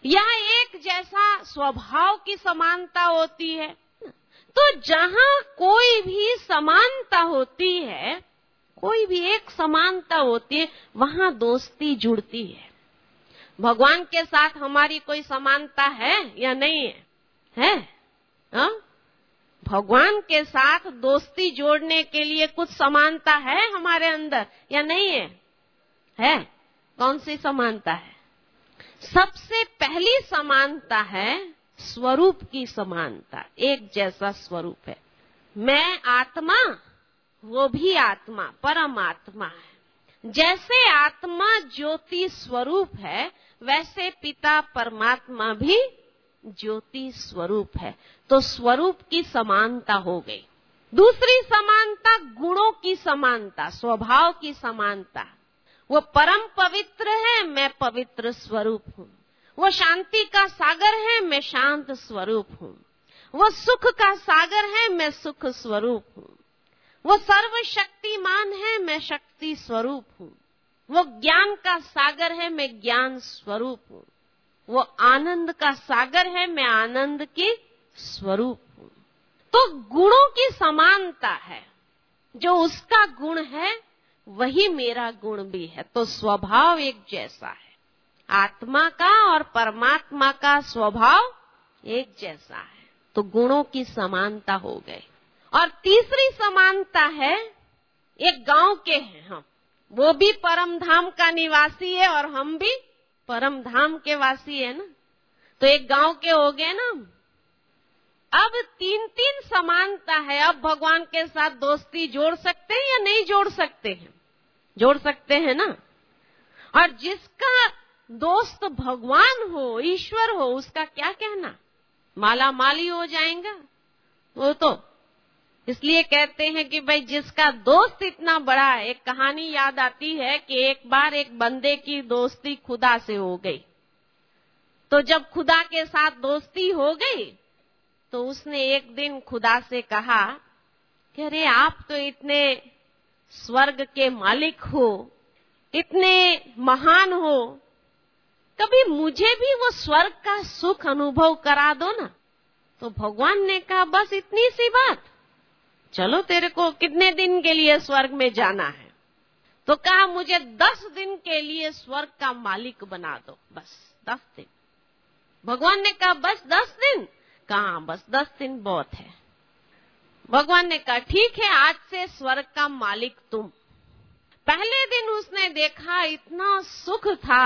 या एक जैसा स्वभाव की समानता होती है। तो जहां कोई भी समानता होती है, कोई भी एक समानता होती है, वहां दोस्ती जुड़ती है। भगवान के साथ हमारी कोई समानता है या नहीं है? है हा? भगवान के साथ दोस्ती जोड़ने के लिए कुछ समानता है हमारे अंदर या नहीं है? है। कौन सी समानता है? सबसे पहली समानता है स्वरूप की समानता। एक जैसा स्वरूप है। मैं आत्मा, वो भी आत्मा, परमात्मा है। जैसे आत्मा ज्योति स्वरूप है, वैसे पिता परमात्मा भी ज्योति स्वरूप है। तो स्वरूप की समानता हो गई। दूसरी समानता गुणों की समानता, स्वभाव की समानता। वो परम पवित्र है, मैं पवित्र स्वरूप हूँ। वो शांति का सागर है, मैं शांत स्वरूप हूँ। वो सुख का सागर है, मैं सुख स्वरूप हूँ। वो सर्वशक्तिमान है, मैं शक्ति स्वरूप हूँ। वो ज्ञान का सागर है, मैं ज्ञान स्वरूप हूँ। वो आनंद का सागर है, मैं आनंद की स्वरूप हूँ। तो गुणों की समानता है। जो उसका गुण है वही मेरा गुण भी है। तो स्वभाव एक जैसा है। आत्मा का और परमात्मा का स्वभाव एक जैसा है। तो गुणों की समानता हो गई। और तीसरी समानता है, एक गांव के हैं हम, वो भी परम धाम का निवासी है और हम भी परम धाम के वासी है ना। तो एक गांव के हो गए ना। अब तीन तीन समानता है। अब भगवान के साथ दोस्ती जोड़ सकते हैं या नहीं जोड़ सकते हैं? जोड़ सकते हैं ना। और जिसका दोस्त भगवान हो, ईश्वर हो, उसका क्या कहना, माला माली हो जाएगा वो। तो इसलिए कहते हैं कि भाई जिसका दोस्त इतना बड़ा है। एक कहानी याद आती है कि एक बार एक बंदे की दोस्ती खुदा से हो गई। तो जब खुदा के साथ दोस्ती हो गई तो उसने एक दिन खुदा से कहा कि अरे आप तो इतने स्वर्ग के मालिक हो, इतने महान हो, कभी मुझे भी वो स्वर्ग का सुख अनुभव करा दो ना। तो भगवान ने कहा बस इतनी सी बात, चलो तेरे को कितने दिन के लिए स्वर्ग में जाना है? तो कहा मुझे दस दिन के लिए स्वर्ग का मालिक बना दो, बस दस दिन। भगवान ने कहा बस दस दिन? कहा बस दस दिन बहुत है। भगवान ने कहा ठीक है, आज से स्वर्ग का मालिक तुम। पहले दिन उसने देखा इतना सुख था,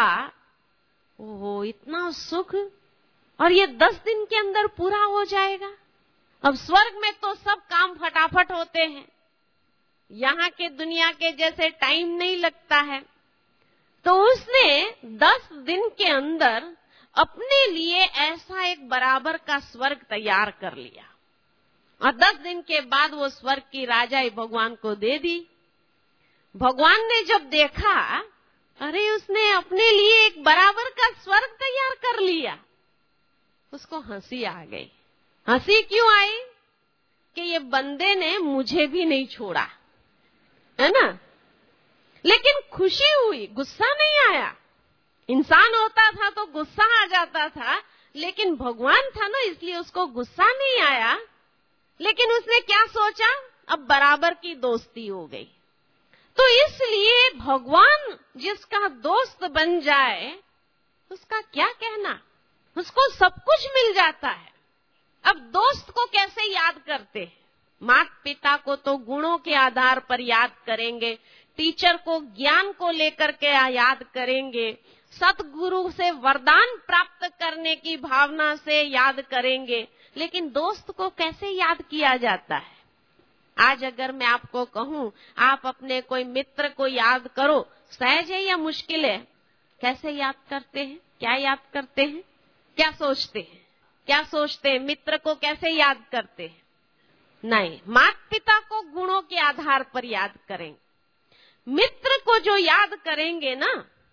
ओहो इतना सुख, और ये दस दिन के अंदर पूरा हो जाएगा। अब स्वर्ग में तो सब काम फटाफट होते हैं, यहाँ के दुनिया के जैसे टाइम नहीं लगता है। तो उसने दस दिन के अंदर अपने लिए ऐसा एक बराबर का स्वर्ग तैयार कर लिया और दस दिन के बाद वो स्वर्ग की राजाई भगवान को दे दी। भगवान ने जब देखा, अरे उसने अपने लिए एक बराबर का स्वर्ग तैयार कर लिया, उसको हंसी आ गई। हंसी क्यों आई? कि ये बंदे ने मुझे भी नहीं छोड़ा, है ना। लेकिन खुशी हुई, गुस्सा नहीं आया। इंसान होता था तो गुस्सा आ जाता था, लेकिन भगवान था ना, इसलिए उसको गुस्सा नहीं आया। लेकिन उसने क्या सोचा, अब बराबर की दोस्ती हो गई। तो इसलिए भगवान जिसका दोस्त बन जाए उसका क्या कहना, उसको सब कुछ मिल जाता है। अब दोस्त को कैसे याद करते हैं? माता पिता को तो गुणों के आधार पर याद करेंगे, टीचर को ज्ञान को लेकर के याद करेंगे, सतगुरु से वरदान प्राप्त करने की भावना से याद करेंगे। लेकिन दोस्त को कैसे याद किया जाता है? आज अगर मैं आपको कहूं आप अपने कोई मित्र को याद करो, सहज है या मुश्किल है? कैसे याद करते हैं? क्या याद करते हैं? क्या सोचते हैं? क्या सोचते हैं? मित्र को कैसे याद करते हैं? नहीं, माता पिता को गुणों के आधार पर याद करेंगे। मित्र को जो याद करेंगे ना,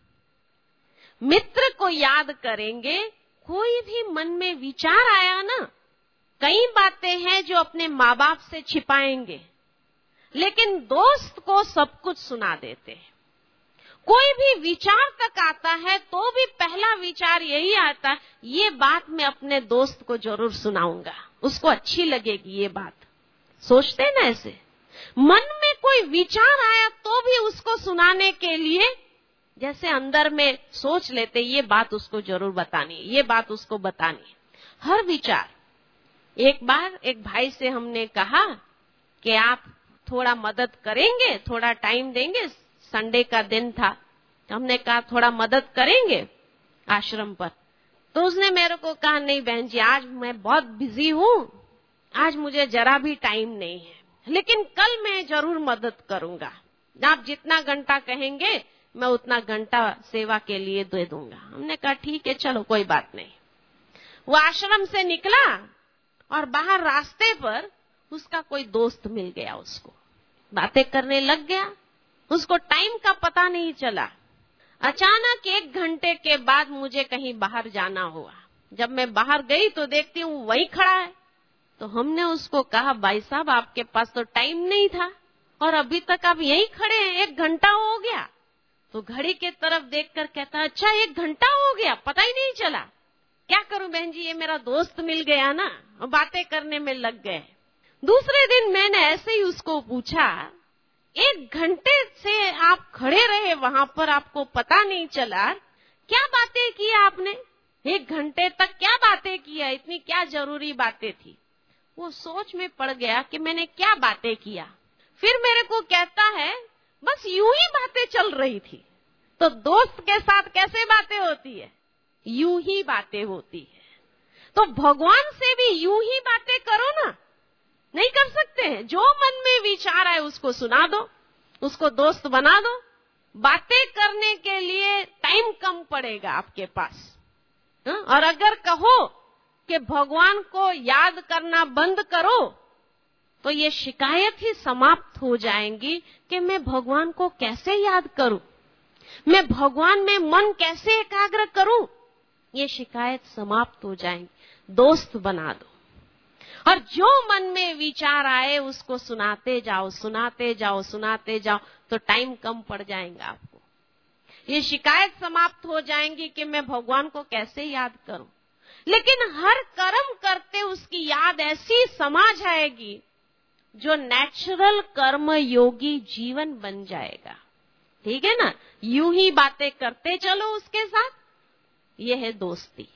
मित्र को याद करेंगे, कोई भी मन में विचार आया ना, कई बातें हैं जो अपने माँ बाप से छिपाएंगे, लेकिन दोस्त को सब कुछ सुना देते हैं। कोई भी विचार तक आता है तो भी पहला विचार यही आता है, ये बात मैं अपने दोस्त को जरूर सुनाऊंगा, उसको अच्छी लगेगी ये बात। सोचते हैं ना ऐसे, मन में कोई विचार आया तो भी उसको सुनाने के लिए जैसे अंदर में सोच लेते, ये बात उसको जरूर बतानी, ये बात उसको बतानी। हर विचार। एक बार एक भाई से हमने कहा कि आप थोड़ा मदद करेंगे, थोड़ा टाइम देंगे, संडे का दिन था, तो हमने कहा थोड़ा मदद करेंगे आश्रम पर। तो उसने मेरे को कहा, नहीं बहन जी, आज मैं बहुत बिजी हूँ, आज मुझे जरा भी टाइम नहीं है, लेकिन कल मैं जरूर मदद करूंगा, आप जितना घंटा कहेंगे मैं उतना घंटा सेवा के लिए दे दूंगा। हमने कहा ठीक है, चलो कोई बात नहीं। वो आश्रम से निकला और बाहर रास्ते पर उसका कोई दोस्त मिल गया, उसको बातें करने लग गया, उसको टाइम का पता नहीं चला। अचानक एक घंटे के बाद मुझे कहीं बाहर जाना हुआ। जब मैं बाहर गई तो देखती हूँ वही खड़ा है। तो हमने उसको कहा, भाई साहब आपके पास तो टाइम नहीं था और अभी तक आप यहीं खड़े हैं, एक घंटा हो गया। तो घड़ी के तरफ देखकर कहता है, अच्छा एक घंटा हो गया, पता ही नहीं चला। क्या करूं बहन जी, ये मेरा दोस्त मिल गया ना, बातें करने में लग गए। दूसरे दिन मैंने ऐसे ही उसको पूछा, एक घंटे से आप खड़े रहे वहां पर, आपको पता नहीं चला, क्या बातें की आपने? एक घंटे तक क्या बातें किया, इतनी क्या जरूरी बातें थी? वो सोच में पड़ गया कि मैंने क्या बातें किया। फिर मेरे को कहता है, बस यूं ही बातें चल रही थी। तो दोस्त के साथ कैसे बातें होती है? यूं ही बातें होती है। तो भगवान से भी यूं ही बातें करो ना, नहीं कर सकते हैं? जो मन में विचार आए उसको सुना दो, उसको दोस्त बना दो। बातें करने के लिए टाइम कम पड़ेगा आपके पास। और अगर कहो कि भगवान को याद करना बंद करो, तो ये शिकायत ही समाप्त हो जाएंगी कि मैं भगवान को कैसे याद करूं, मैं भगवान में मन कैसे एकाग्र करूं। ये शिकायत समाप्त हो जाएंगी। दोस्त बना दो और जो मन में विचार आए उसको सुनाते जाओ, सुनाते जाओ, सुनाते जाओ, तो टाइम कम पड़ जाएगा आपको। ये शिकायत समाप्त हो जाएंगी कि मैं भगवान को कैसे याद करूं। लेकिन हर कर्म करते उसकी याद ऐसी समा जाएगी जो नेचुरल कर्म योगी जीवन बन जाएगा। ठीक है ना? यूं ही बातें करते चलो उसके साथ, ये है दोस्ती।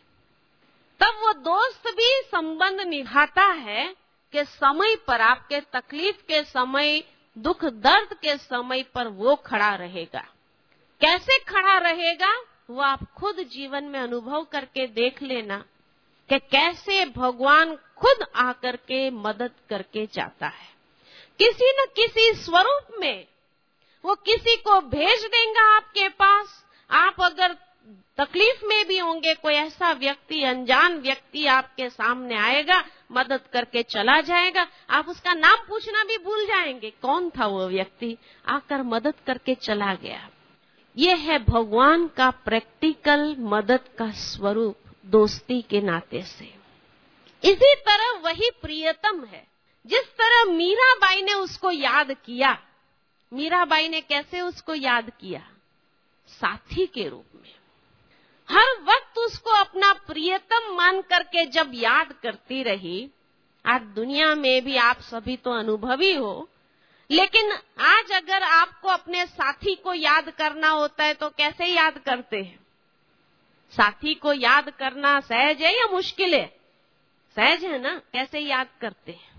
तब वो दोस्त भी संबंध निभाता है कि समय पर, आपके तकलीफ के समय, दुख दर्द के समय पर वो खड़ा रहेगा। कैसे खड़ा रहेगा वो आप खुद जीवन में अनुभव करके देख लेना कि कैसे भगवान खुद आकर के मदद करके जाता है। किसी न किसी स्वरूप में वो किसी को भेज देगा आपके पास। आप अगर तकलीफ में भी होंगे, कोई ऐसा व्यक्ति, अनजान व्यक्ति आपके सामने आएगा, मदद करके चला जाएगा। आप उसका नाम पूछना भी भूल जाएंगे, कौन था वो व्यक्ति, आकर मदद करके चला गया। ये है भगवान का प्रैक्टिकल मदद का स्वरूप, दोस्ती के नाते से। इसी तरह वही प्रियतम है। जिस तरह मीराबाई ने उसको याद किया, मीराबाई ने कैसे उसको याद किया? साथी के रूप में। हर वक्त उसको अपना प्रियतम मान करके जब याद करती रही। आज दुनिया में भी आप सभी तो अनुभवी हो, लेकिन आज अगर आपको अपने साथी को याद करना होता है तो कैसे याद करते हैं? साथी को याद करना सहज है या मुश्किल है? सहज है ना? कैसे याद करते हैं?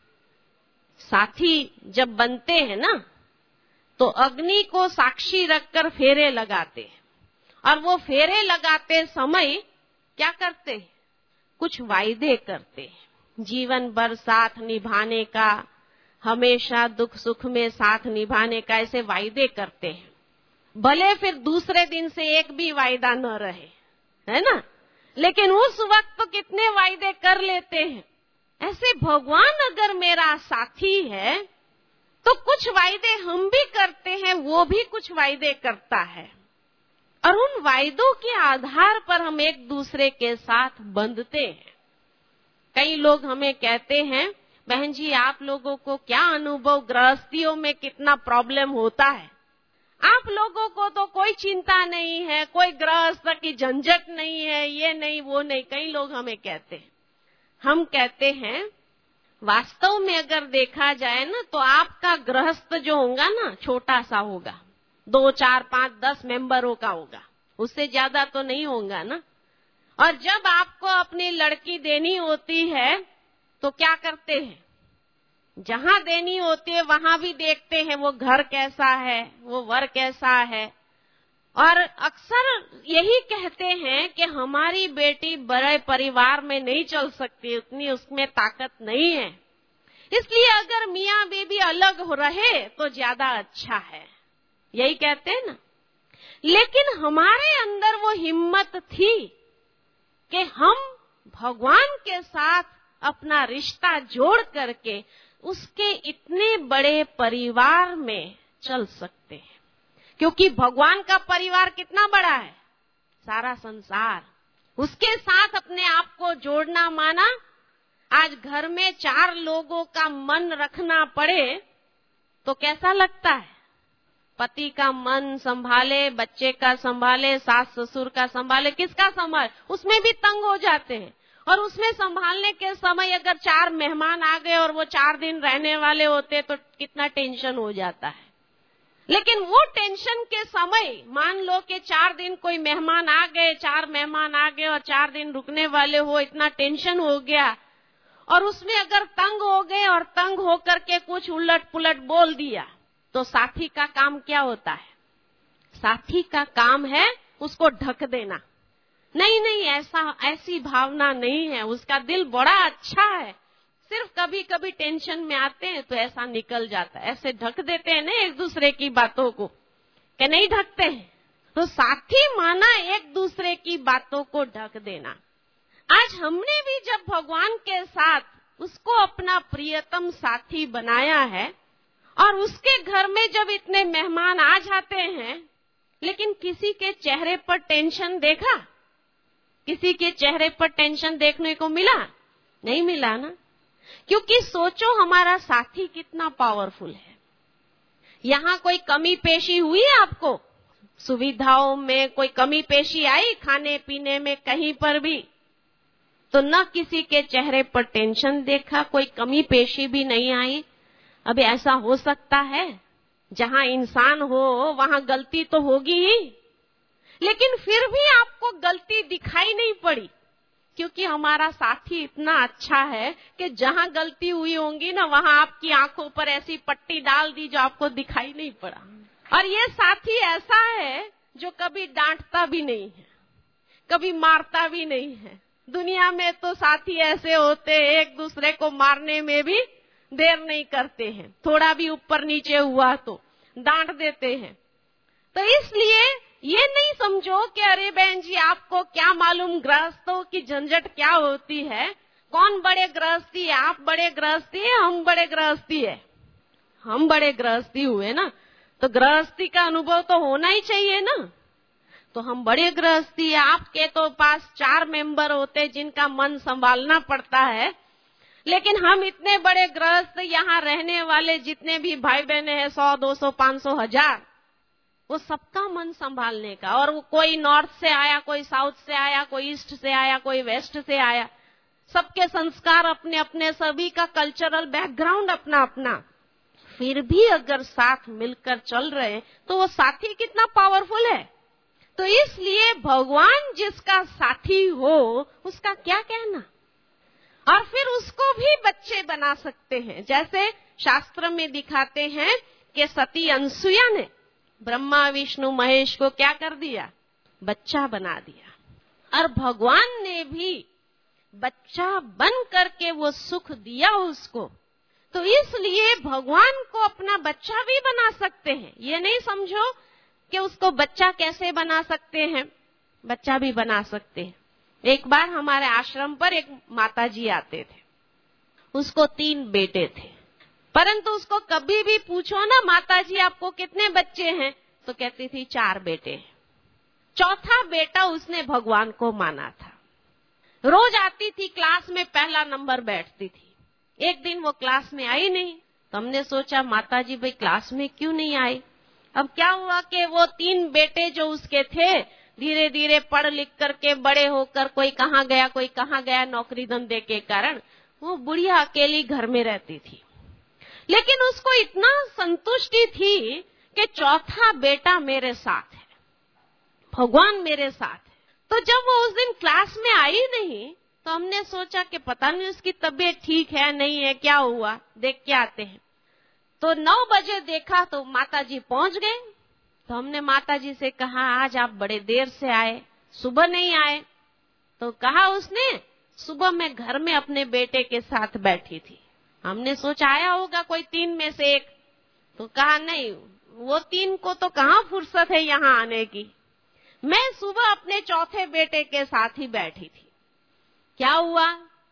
साथी जब बनते हैं ना, तो अग्नि को साक्षी रखकर फेरे लगाते हैं, और वो फेरे लगाते समय क्या करते हैं? कुछ वायदे करते हैं, जीवन भर साथ निभाने का, हमेशा दुख सुख में साथ निभाने का, ऐसे वायदे करते हैं। भले फिर दूसरे दिन से एक भी वायदा न रहे, है ना, लेकिन उस वक्त तो कितने वायदे कर लेते हैं। ऐसे भगवान अगर मेरा साथी है तो कुछ वायदे हम भी करते हैं, वो भी कुछ वायदे करता है, और उन वायदों के आधार पर हम एक दूसरे के साथ बंधते हैं। कई लोग हमें कहते हैं, बहन जी आप लोगों को क्या अनुभव, गृहस्थियों में कितना प्रॉब्लम होता है, आप लोगों को तो कोई चिंता नहीं है, कोई गृहस्थ की झंझट नहीं है, ये नहीं वो नहीं। कई लोग हमें कहते हैं, हम कहते हैं वास्तव में अगर देखा जाए ना तो आपका गृहस्थ जो होगा ना छोटा सा होगा, दो चार पांच दस मेंबरों का होगा, उससे ज्यादा तो नहीं होगा ना। और जब आपको अपनी लड़की देनी होती है तो क्या करते हैं, जहां देनी होती है वहां भी देखते हैं वो घर कैसा है, वो वर कैसा है। और अक्सर यही कहते हैं कि हमारी बेटी बड़े परिवार में नहीं चल सकती, उतनी उसमें ताकत नहीं है, इसलिए अगर मियाँ बीबी अलग हो रहे तो ज्यादा अच्छा है, यही कहते हैं ना। लेकिन हमारे अंदर वो हिम्मत थी कि हम भगवान के साथ अपना रिश्ता जोड़ करके उसके इतने बड़े परिवार में चल सकते हैं, क्योंकि भगवान का परिवार कितना बड़ा है, सारा संसार, उसके साथ अपने आप को जोड़ना माना। आज घर में चार लोगों का मन रखना पड़े तो कैसा लगता है, पति का मन संभाले, बच्चे का संभाले, सास ससुर का संभाले, किसका संभाले, उसमें भी तंग हो जाते हैं। और उसमें संभालने के समय अगर चार मेहमान आ गए और वो चार दिन रहने वाले होते तो कितना टेंशन हो जाता है। लेकिन वो टेंशन के समय मान लो कि चार दिन कोई मेहमान आ गए, चार मेहमान आ गए और चार दिन रुकने वाले हो, इतना टेंशन हो गया और उसमें अगर तंग हो गए और तंग होकर के कुछ उलट पुलट बोल दिया तो साथी का काम क्या होता है, साथी का काम है उसको ढक देना। नहीं नहीं, ऐसा ऐसी भावना नहीं है, उसका दिल बड़ा अच्छा है, सिर्फ कभी कभी टेंशन में आते हैं तो ऐसा निकल जाता है। ऐसे ढक देते हैं ना एक दूसरे की बातों को, कि नहीं ढकते हैं। तो साथी माना एक दूसरे की बातों को ढक देना। आज हमने भी जब भगवान के साथ उसको अपना प्रियतम साथी बनाया है और उसके घर में जब इतने मेहमान आ जाते हैं, लेकिन किसी के चेहरे पर टेंशन देखा, किसी के चेहरे पर टेंशन देखने को मिला नहीं, मिला ना। क्योंकि सोचो हमारा साथी कितना पावरफुल है। यहाँ कोई कमी पेशी हुई है आपको, सुविधाओं में कोई कमी पेशी आई, खाने पीने में कहीं पर भी, तो न किसी के चेहरे पर टेंशन देखा, कोई कमी पेशी भी नहीं आई। अब ऐसा हो सकता है, जहाँ इंसान हो वहाँ गलती तो होगी ही, लेकिन फिर भी आपको गलती दिखाई नहीं पड़ी, क्योंकि हमारा साथी इतना अच्छा है कि जहाँ गलती हुई होंगी ना वहाँ आपकी आंखों पर ऐसी पट्टी डाल दी जो आपको दिखाई नहीं पड़ा। और ये साथी ऐसा है जो कभी डांटता भी नहीं है, कभी मारता भी नहीं है। दुनिया में तो साथी ऐसे होते हैं एक दूसरे को मारने में भी देर नहीं करते हैं, थोड़ा भी ऊपर नीचे हुआ तो डांट देते हैं। तो इसलिए ये नहीं समझो कि अरे बहन जी आपको क्या मालूम गृहस्थों की झंझट क्या होती है, कौन बड़े गृहस्थी है, आप बड़े गृहस्थी है, हम बड़े गृहस्थी है। हम बड़े गृहस्थी हुए ना, तो गृहस्थी का अनुभव तो होना ही चाहिए ना। तो हम बड़े गृहस्थी है, आपके तो पास चार मेंबर होते जिनका मन संभालना पड़ता है, लेकिन हम इतने बड़े गृहस्थ, यहाँ रहने वाले जितने भी भाई बहने हैं, सौ दो सौ पांच सौ हजार, वो सबका मन संभालने का। और वो कोई नॉर्थ से आया, कोई साउथ से आया, कोई ईस्ट से आया, कोई वेस्ट से आया, सबके संस्कार अपने अपने, सभी का कल्चरल बैकग्राउंड अपना अपना, फिर भी अगर साथ मिलकर चल रहे तो वो साथी कितना पावरफुल है। तो इसलिए भगवान जिसका साथी हो उसका क्या कहना। और फिर उसको भी बच्चे बना सकते हैं, जैसे शास्त्र में दिखाते हैं कि सती अनसुया ने ब्रह्मा विष्णु महेश को क्या कर दिया, बच्चा बना दिया। और भगवान ने भी बच्चा बन करके वो सुख दिया उसको। तो इसलिए भगवान को अपना बच्चा भी बना सकते हैं। ये नहीं समझो कि उसको बच्चा कैसे बना सकते हैं, बच्चा भी बना सकते हैं। एक बार हमारे आश्रम पर एक माताजी आते थे, उसको तीन बेटे थे, परंतु उसको कभी भी पूछो ना माताजी आपको कितने बच्चे हैं, तो कहती थी चार बेटे हैं। चौथा बेटा उसने भगवान को माना था। रोज आती थी क्लास में, पहला नंबर बैठती थी। एक दिन वो क्लास में आई नहीं, तो हमने सोचा माताजी भाई क्लास में क्यों नहीं आई। अब क्या हुआ कि वो तीन बेटे जो उसके थे, धीरे धीरे पढ़ लिख करके बड़े होकर कोई कहाँ गया कोई कहाँ गया नौकरी धंधे के कारण, वो बुढ़िया अकेली घर में रहती थी। लेकिन उसको इतना संतुष्टि थी कि चौथा बेटा मेरे साथ है, भगवान मेरे साथ है। तो जब वो उस दिन क्लास में आई नहीं, तो हमने सोचा कि पता नहीं उसकी तबीयत ठीक है नहीं है, क्या हुआ, देख के आते हैं। तो नौ बजे देखा तो माताजी पहुंच गए। तो हमने माताजी से कहा, आज आप बड़े देर से आए, सुबह नहीं आए? तो कहा उसने, सुबह मैं घर में अपने बेटे के साथ बैठी थी। हमने सोचा आया होगा कोई तीन में से एक। तो कहा नहीं, वो तीन को तो कहाँ फुर्सत है यहाँ आने की, मैं सुबह अपने चौथे बेटे के साथ ही बैठी थी। क्या हुआ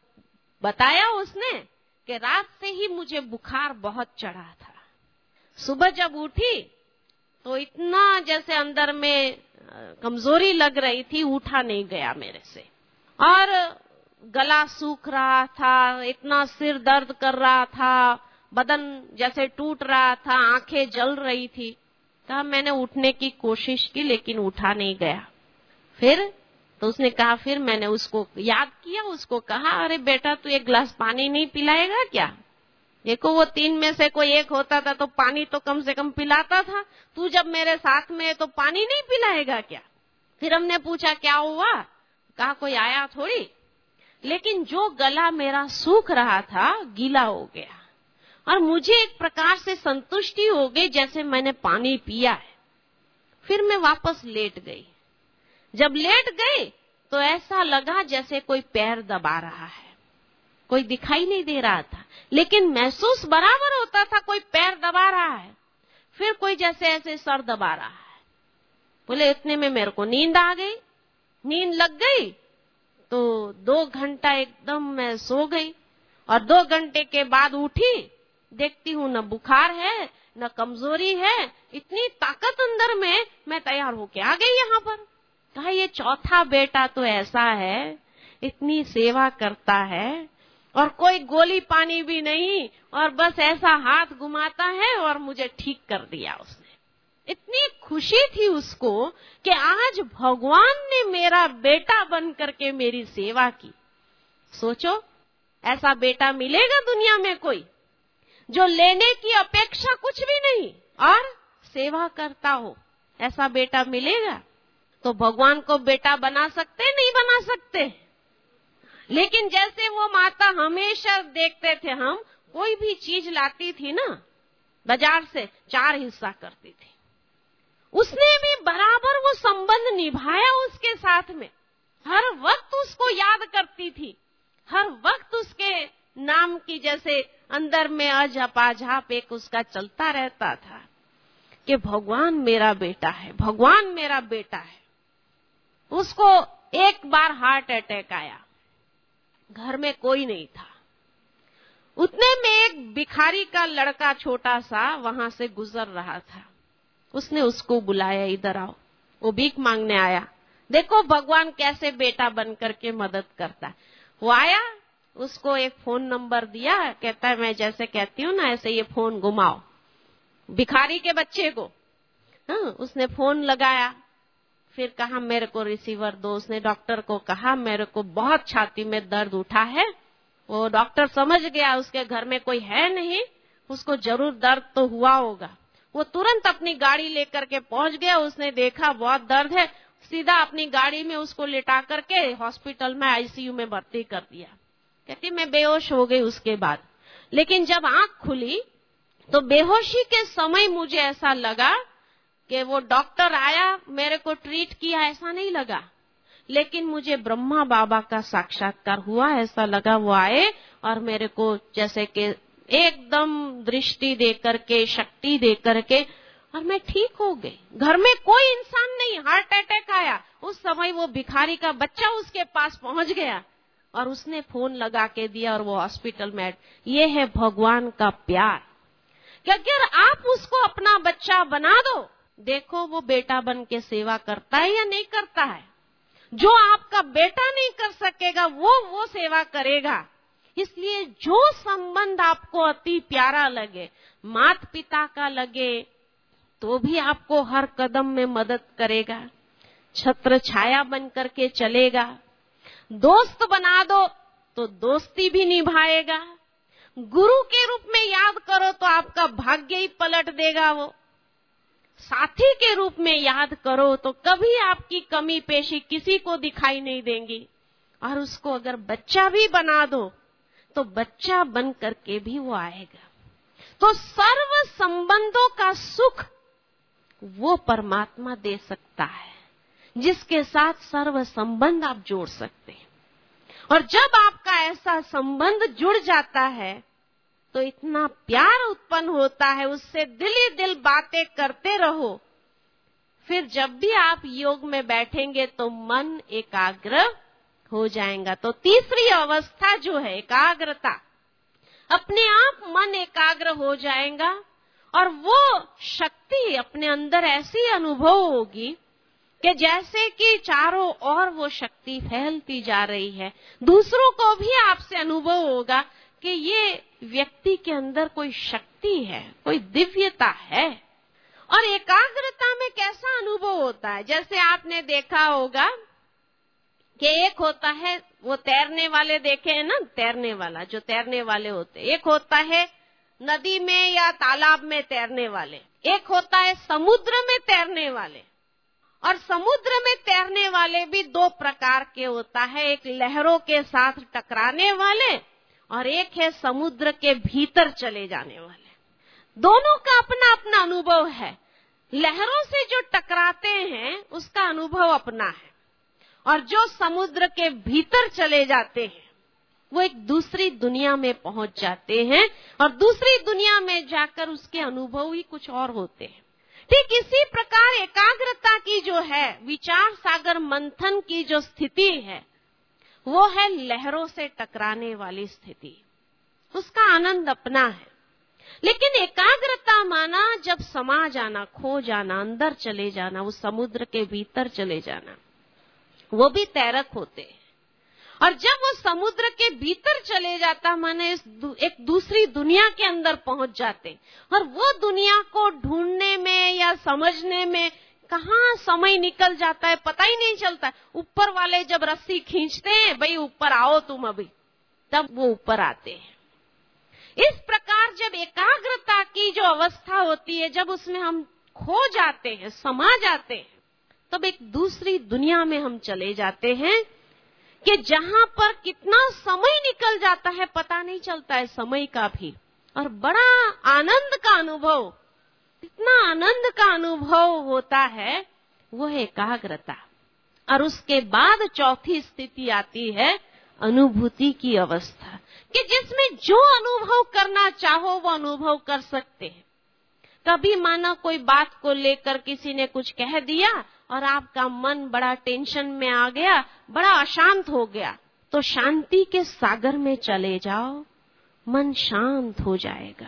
बताया उसने कि रात से ही मुझे बुखार बहुत चढ़ा था। सुबह जब उठी तो इतना जैसे अंदर में कमजोरी लग रही थी, उठा नहीं गया मेरे से, और गला सूख रहा था, इतना सिर दर्द कर रहा था, बदन जैसे टूट रहा था, आंखें जल रही थी। तब मैंने उठने की कोशिश की लेकिन उठा नहीं गया। फिर तो उसने कहा, फिर मैंने उसको याद किया, उसको कहा, अरे बेटा तू एक गिलास पानी नहीं पिलाएगा क्या? देखो वो तीन में से कोई एक होता था तो पानी तो कम से कम पिलाता था, तू जब मेरे साथ में है तो पानी नहीं पिलाएगा क्या? फिर हमने पूछा क्या हुआ? कहा कोई आया थोड़ी, लेकिन जो गला मेरा सूख रहा था गीला हो गया और मुझे एक प्रकार से संतुष्टि हो गई जैसे मैंने पानी पिया है। फिर मैं वापस लेट गई। जब लेट गई तो ऐसा लगा जैसे कोई पैर दबा रहा है, कोई दिखाई नहीं दे रहा था लेकिन महसूस बराबर होता था कोई पैर दबा रहा है, फिर कोई जैसे ऐसे सर दबा रहा है। बोले इतने में मेरे को नींद आ गई। नींद लग गई तो दो घंटा एकदम मैं सो गई और दो घंटे के बाद उठी, देखती हूँ न बुखार है न कमजोरी है, इतनी ताकत अंदर में, मैं तैयार होके आ गई यहाँ पर। कहा ये चौथा बेटा तो ऐसा है, इतनी सेवा करता है और कोई गोली पानी भी नहीं और बस ऐसा हाथ घुमाता है और मुझे ठीक कर दिया उसने। इतनी खुशी थी उसको कि आज भगवान ने मेरा बेटा बन करके मेरी सेवा की। सोचो ऐसा बेटा मिलेगा दुनिया में कोई जो लेने की अपेक्षा कुछ भी नहीं और सेवा करता हो, ऐसा बेटा मिलेगा? तो भगवान को बेटा बना सकते नहीं बना सकते? लेकिन जैसे वो माता हमेशा देखते थे, हम कोई भी चीज लाती थी ना बाजार से, चार हिस्सा करती थी। उसने भी बराबर वो संबंध निभाया उसके साथ में, हर वक्त उसको याद करती थी, हर वक्त उसके नाम की जैसे अंदर में अझपाझाप एक उसका चलता रहता था कि भगवान मेरा बेटा है, भगवान मेरा बेटा है। उसको एक बार हार्ट अटैक आया, घर में कोई नहीं था। उतने में एक भिखारी का लड़का छोटा सा वहां से गुजर रहा था। उसने उसको बुलाया, इधर आओ। वो भीख मांगने आया। देखो भगवान कैसे बेटा बन करके मदद करता है। वो आया, उसको एक फोन नंबर दिया, कहता है मैं जैसे कहती हूँ ना ऐसे ये फोन घुमाओ भिखारी के बच्चे को। हाँ, उसने फोन लगाया, फिर कहा मेरे को रिसीवर दो। उसने डॉक्टर को कहा मेरे को बहुत छाती में दर्द उठा है। वो डॉक्टर समझ गया उसके घर में कोई है नहीं, उसको जरूर दर्द तो हुआ होगा। वो तुरंत अपनी गाड़ी लेकर के पहुंच गया। उसने देखा बहुत दर्द है, सीधा अपनी गाड़ी में उसको लेटा करके हॉस्पिटल में आईसीयू में भर्ती कर दिया। कहती मैं बेहोश हो गई उसके बाद, लेकिन जब आंख खुली तो बेहोशी के समय मुझे ऐसा लगा कि वो डॉक्टर आया मेरे को ट्रीट किया, ऐसा नहीं लगा, लेकिन मुझे ब्रह्मा बाबा का साक्षात्कार हुआ, ऐसा लगा वो आए और मेरे को जैसे कि एकदम दृष्टि दे करके, शक्ति दे करके, और मैं ठीक हो गई। घर में कोई इंसान नहीं, हार्ट अटैक आया, उस समय वो भिखारी का बच्चा उसके पास पहुंच गया और उसने फोन लगा के दिया और वो हॉस्पिटल में। ये है भगवान का प्यार कि अगर आप उसको अपना बच्चा बना दो, देखो वो बेटा बन के सेवा करता है या नहीं करता है। जो आपका बेटा नहीं कर सकेगा वो वो सेवा करेगा। इसलिए जो संबंध आपको अति प्यारा लगे, माता पिता का लगे, तो भी आपको हर कदम में मदद करेगा, छत्र छाया बन करके चलेगा। दोस्त बना दो तो दोस्ती भी निभाएगा। गुरु के रूप में याद करो तो आपका भाग्य ही पलट देगा वो। साथी के रूप में याद करो तो कभी आपकी कमी पेशी किसी को दिखाई नहीं देंगी। और उसको अगर बच्चा भी बना दो तो बच्चा बन करके भी वो आएगा। तो सर्व संबंधों का सुख वो परमात्मा दे सकता है, जिसके साथ सर्व संबंध आप जोड़ सकते हैं। और जब आपका ऐसा संबंध जुड़ जाता है तो इतना प्यार उत्पन्न होता है, उससे दिल ही दिल बातें करते रहो। फिर जब भी आप योग में बैठेंगे तो मन एकाग्र हो जाएगा। तो तीसरी अवस्था जो है एकाग्रता, अपने आप मन एकाग्र हो जाएगा और वो शक्ति अपने अंदर ऐसी अनुभव होगी कि जैसे कि चारों ओर वो शक्ति फैलती जा रही है। दूसरों को भी आपसे अनुभव होगा कि ये व्यक्ति के अंदर कोई शक्ति है, कोई दिव्यता है। और एकाग्रता में कैसा अनुभव होता है, जैसे आपने देखा होगा कि एक होता है, वो तैरने वाले देखे हैं ना, तैरने वाला जो तैरने वाले होते, एक होता है नदी में या तालाब में तैरने वाले, एक होता है समुद्र में तैरने वाले। और समुद्र में तैरने वाले भी दो प्रकार के होता है, एक लहरों के साथ टकराने वाले और एक है समुद्र के भीतर चले जाने वाले। दोनों का अपना अपना अनुभव है। लहरों से जो टकराते हैं उसका अनुभव अपना है, और जो समुद्र के भीतर चले जाते हैं वो एक दूसरी दुनिया में पहुंच जाते हैं, और दूसरी दुनिया में जाकर उसके अनुभव ही कुछ और होते हैं। ठीक इसी प्रकार एकाग्रता की जो है, विचार सागर मंथन की जो स्थिति है, वो है लहरों से टकराने वाली स्थिति। उसका आनंद अपना है। लेकिन एकाग्रता माना जब समा जाना, खो जाना, अंदर चले जाना, उस समुद्र के भीतर चले जाना। वो भी तैरक होते हैं। और जब वो समुद्र के भीतर चले जाता माने एक दूसरी दुनिया के अंदर पहुंच जाते, और वो दुनिया को ढूंढने में या समझने में कहाँ समय निकल जाता है पता ही नहीं चलता। ऊपर वाले जब रस्सी खींचते हैं, भाई ऊपर आओ तुम अभी, तब वो ऊपर आते हैं। इस प्रकार जब एकाग्रता की जो अवस्था होती है, जब उसमें हम खो जाते हैं, समा जाते हैं, तब एक दूसरी दुनिया में हम चले जाते हैं कि जहां पर कितना समय निकल जाता है पता नहीं चलता है समय का भी, और बड़ा आनंद का अनुभव, इतना आनंद का अनुभव होता है, वो है एकाग्रता। और उसके बाद चौथी स्थिति आती है अनुभूति की अवस्था, कि जिसमें जो अनुभव करना चाहो वो अनुभव कर सकते हैं। कभी माना कोई बात को लेकर किसी ने कुछ कह दिया और आपका मन बड़ा टेंशन में आ गया, बड़ा अशांत हो गया, तो शांति के सागर में चले जाओ, मन शांत हो जाएगा।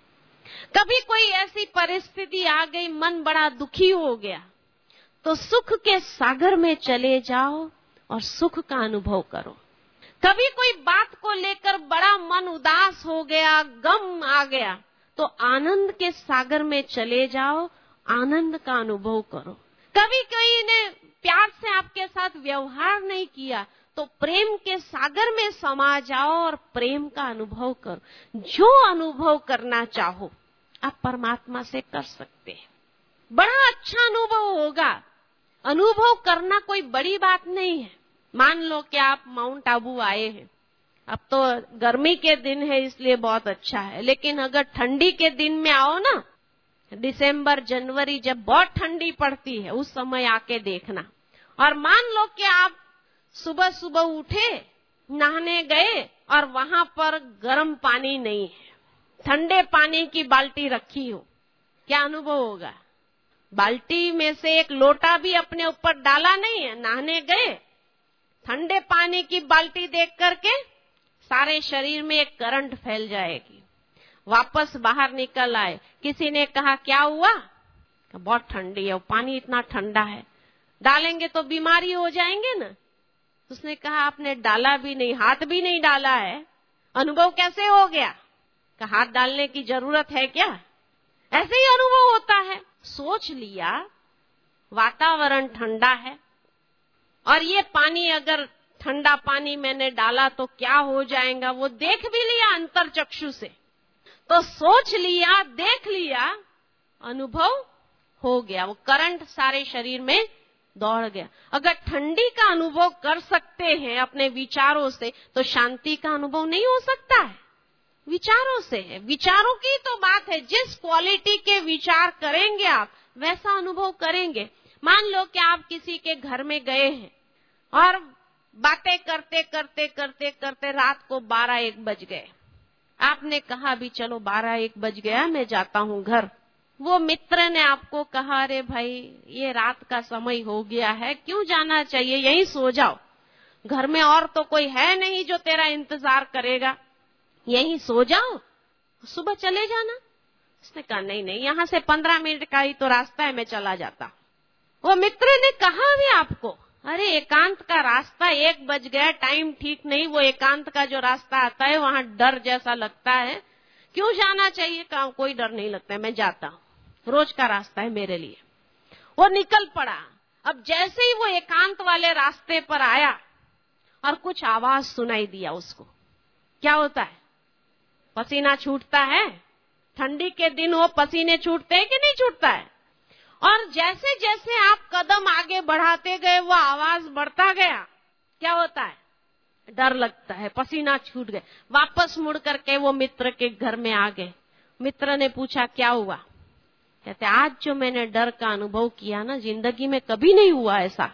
कभी कोई ऐसी परिस्थिति आ गई, मन बड़ा दुखी हो गया, तो सुख के सागर में चले जाओ और सुख का अनुभव करो। कभी कोई बात को लेकर बड़ा मन उदास हो गया, गम आ गया, तो आनंद के सागर में चले जाओ, आनंद का अनुभव करो। कभी कोई ने प्यार से आपके साथ व्यवहार नहीं किया, तो प्रेम के सागर में समा जाओ और प्रेम का अनुभव करो। जो अनुभव करना चाहो आप परमात्मा से कर सकते हैं। बड़ा अच्छा अनुभव होगा। अनुभव करना कोई बड़ी बात नहीं है। मान लो कि आप माउंट आबू आए हैं, अब तो गर्मी के दिन है इसलिए बहुत अच्छा है, लेकिन अगर ठंडी के दिन में आओ ना, दिसंबर जनवरी जब बहुत ठंडी पड़ती है, उस समय आके देखना। और मान लो कि आप सुबह सुबह उठे, नहाने गए और वहां पर गर्म पानी नहीं है, ठंडे पानी की बाल्टी रखी हो, क्या अनुभव होगा? बाल्टी में से एक लोटा भी अपने ऊपर डाला नहीं है, नहाने गए, ठंडे पानी की बाल्टी देख करके सारे शरीर में एक करंट फैल जाएगी। वापस बाहर निकल आए, किसी ने कहा क्या हुआ? बहुत ठंडी है, पानी इतना ठंडा है, डालेंगे तो बीमारी हो जाएंगे ना। उसने कहा आपने डाला भी नहीं, हाथ भी नहीं डाला है, अनुभव कैसे हो गया? कहा हाथ डालने की जरूरत है क्या? ऐसे ही अनुभव होता है। सोच लिया वातावरण ठंडा है और ये पानी अगर ठंडा पानी मैंने डाला तो क्या हो जाएगा, वो देख भी लिया अंतर चक्षु से। तो सोच लिया, देख लिया, अनुभव हो गया, वो करंट सारे शरीर में दौड़ गया। अगर ठंडी का अनुभव कर सकते हैं अपने विचारों से, तो शांति का अनुभव नहीं हो सकता है? विचारों से है, विचारों की तो बात है। जिस क्वालिटी के विचार करेंगे आप, वैसा अनुभव करेंगे। मान लो कि आप किसी के घर में गए हैं और बातें करते करते करते करते रात को बारह एक बज गए। आपने कहा अभी चलो बारह एक बज गया, मैं जाता हूँ घर। वो मित्र ने आपको कहा अरे भाई ये रात का समय हो गया है, क्यों जाना चाहिए, यहीं सो जाओ, घर में और तो कोई है नहीं जो तेरा इंतजार करेगा, यहीं सो जाओ, सुबह चले जाना। उसने कहा नहीं नहीं, यहाँ से पंद्रह मिनट का ही तो रास्ता है, मैं चला जाता। वो मित्र ने कहा भी आपको अरे एकांत का रास्ता, एक बज गया, टाइम ठीक नहीं, वो एकांत का जो रास्ता आता है वहां डर जैसा लगता है, क्यों जाना चाहिए? कहा कोई डर नहीं लगता है, मैं जाता हूँ, रोज का रास्ता है मेरे लिए। वो निकल पड़ा। अब जैसे ही वो एकांत वाले रास्ते पर आया और कुछ आवाज सुनाई दिया उसको, क्या होता है? पसीना छूटता है। ठंडी के दिन वो पसीने छूटते हैं कि नहीं छूटता है? और जैसे जैसे आप कदम आगे बढ़ाते गए वो आवाज बढ़ता गया, क्या होता है? डर लगता है, पसीना छूट गए। वापस मुड़ करके वो मित्र के घर में आ गए। मित्र ने पूछा क्या हुआ? कहते आज जो मैंने डर का अनुभव किया ना, जिंदगी में कभी नहीं हुआ ऐसा।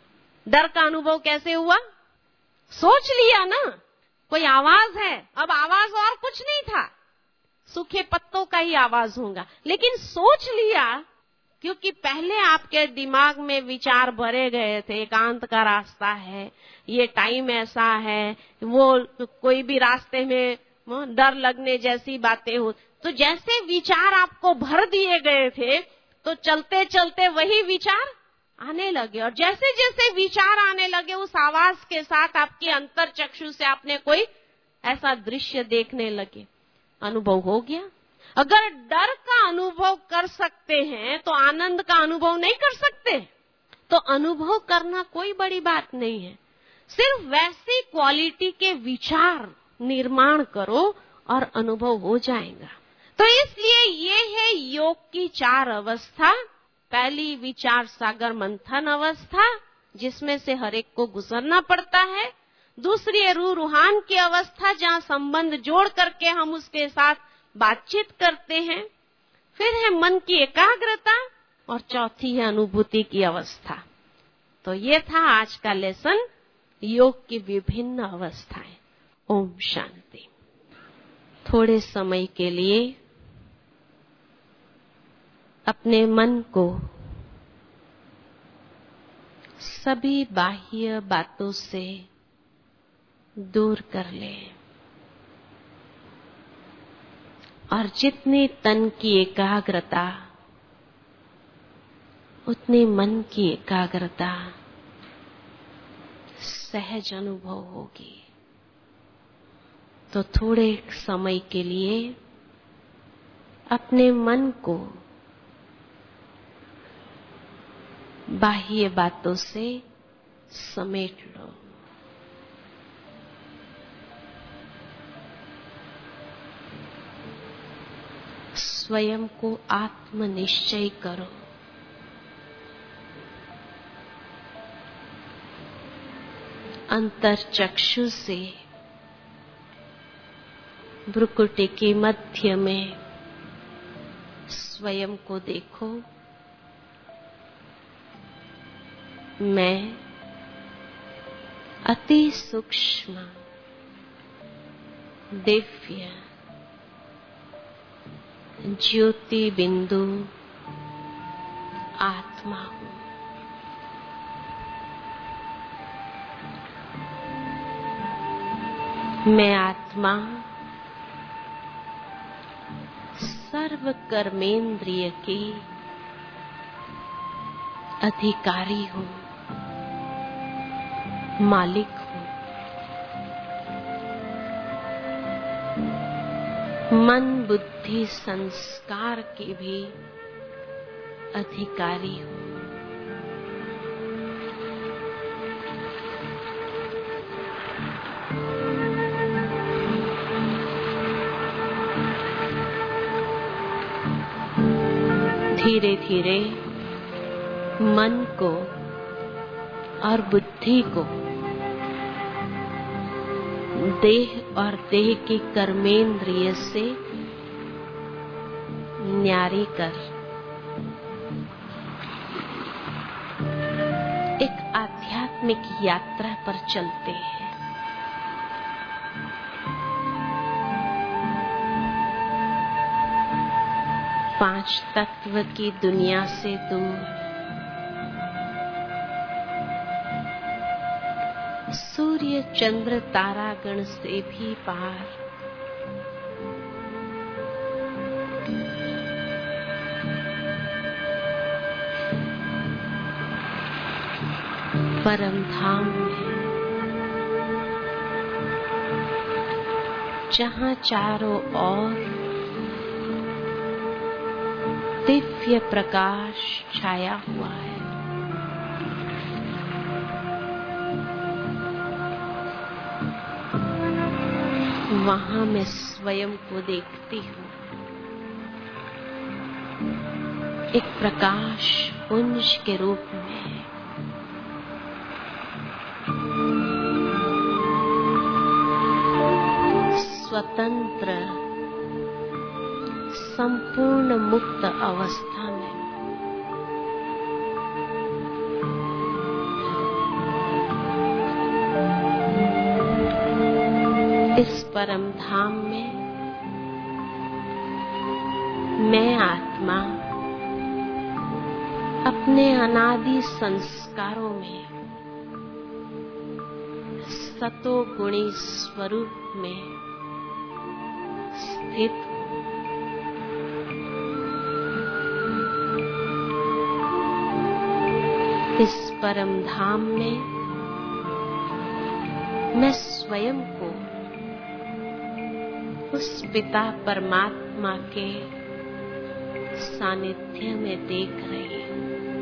डर का अनुभव कैसे हुआ? सोच लिया ना, कोई आवाज है। अब आवाज और कुछ नहीं था, सूखे पत्तों का ही आवाज होगा, लेकिन सोच लिया क्योंकि पहले आपके दिमाग में विचार भरे गए थे, एकांत का रास्ता है, ये टाइम ऐसा है, वो कोई भी रास्ते में डर लगने जैसी बातें हो, तो जैसे विचार आपको भर दिए गए थे, तो चलते चलते वही विचार आने लगे। और जैसे जैसे विचार आने लगे, उस आवाज के साथ आपके अंतर चक्षु से आपने कोई ऐसा दृश्य देखने लगे, अनुभव हो गया। अगर डर का अनुभव कर सकते हैं तो आनंद का अनुभव नहीं कर सकते? तो अनुभव करना कोई बड़ी बात नहीं है, सिर्फ वैसी क्वालिटी के विचार निर्माण करो और अनुभव हो जाएगा। तो इसलिए ये है योग की चार अवस्था। पहली विचार सागर मंथन अवस्था, जिसमें से हर एक को गुजरना पड़ता है। दूसरी है रूह रूहान की अवस्था, जहाँ संबंध जोड़ करके हम उसके साथ बातचीत करते हैं। फिर है मन की एकाग्रता और चौथी है अनुभूति की अवस्था। तो ये था आज का लेसन, योग की विभिन्न अवस्थाएं। ओम शांति। थोड़े समय के लिए अपने मन को सभी बाह्य बातों से दूर कर लें और जितनी तन की एकाग्रता उतनी मन की एकाग्रता सहज अनुभव होगी। तो थोड़े समय के लिए अपने मन को बाह्य बातों से समेट लो। स्वयं को आत्मनिश्चय करो। अंतर चक्षु से भ्रुकुटी के मध्य में स्वयं को देखो। मैं अति सूक्ष्म दिव्य ज्योति बिंदु आत्मा हूँ। मैं आत्मा सर्व कर्मेंद्रिय की अधिकारी हूँ, मालिक हूँ। मन बुद्धि संस्कार की भी अधिकारी हो। धीरे धीरे मन को और बुद्धि को देह और देह की कर्मेंद्रिय से न्यारी कर एक आध्यात्मिक यात्रा पर चलते हैं। पांच तत्व की दुनिया से दूर, सूर्य चंद्र तारागण से भी पार, परम धाम में, जहां चारों ओर दिव्य प्रकाश छाया हुआ है। वहां मैं स्वयं को देखती हूँ, एक प्रकाश पुंज के रूप में। स्वतंत्र, संपूर्ण मुक्त अवस्था में। इस परम धाम में मैं आत्मा अपने अनादि संस्कारों में सतोगुणी स्वरूप में स्थित हूँ। इस परम धाम में मैं स्वयं को उस पिता परमात्मा के सानिध्य में देख रही हूँ।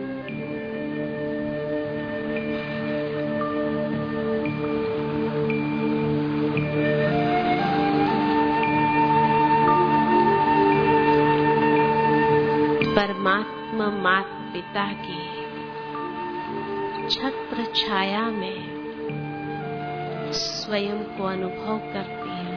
परमात्मा माता पिता की छत्र छाया में स्वयं को अनुभव करती है।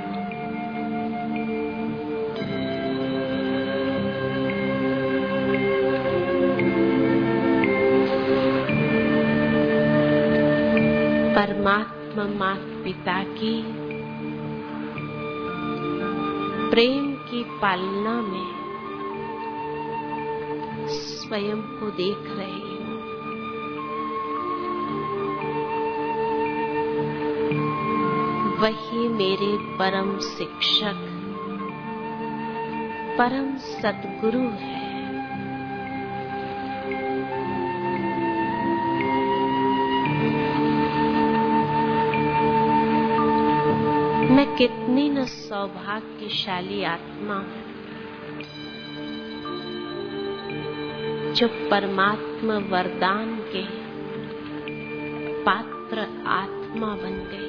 परमात्मा माता पिता की प्रेम की पालना में स्वयं को देख रही हूँ। वही मेरे परम शिक्षक, परम सद्गुरु है। मैं कितनी न सौभाग्यशाली आत्मा हूँ जो परमात्मा वरदान के पात्र आत्मा बन गई।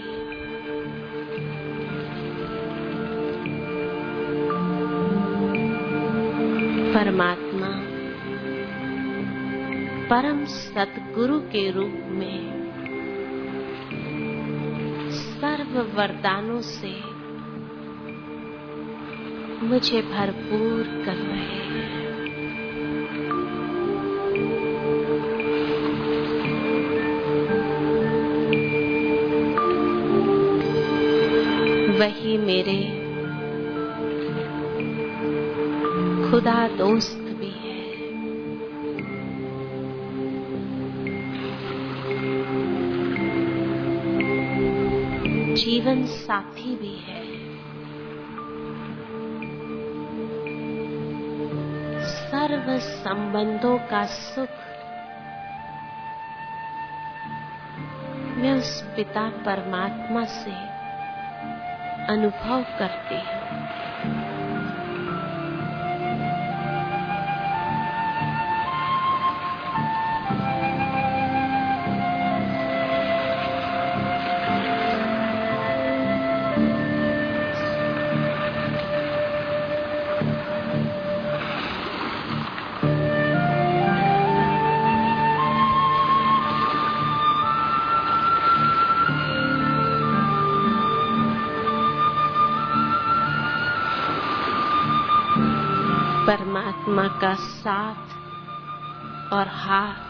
परमात्मा परम सद्गुरु के रूप में सर्व वरदानों से मुझे भरपूर कर रहे हैं। वही मेरे खुदा दोस्त भी है। जीवन साथी भी है। सर्व संबंधों का सुख मैं उस पिता परमात्मा से अनुभव करती हूँ। परमात्मा का साथ और हाथ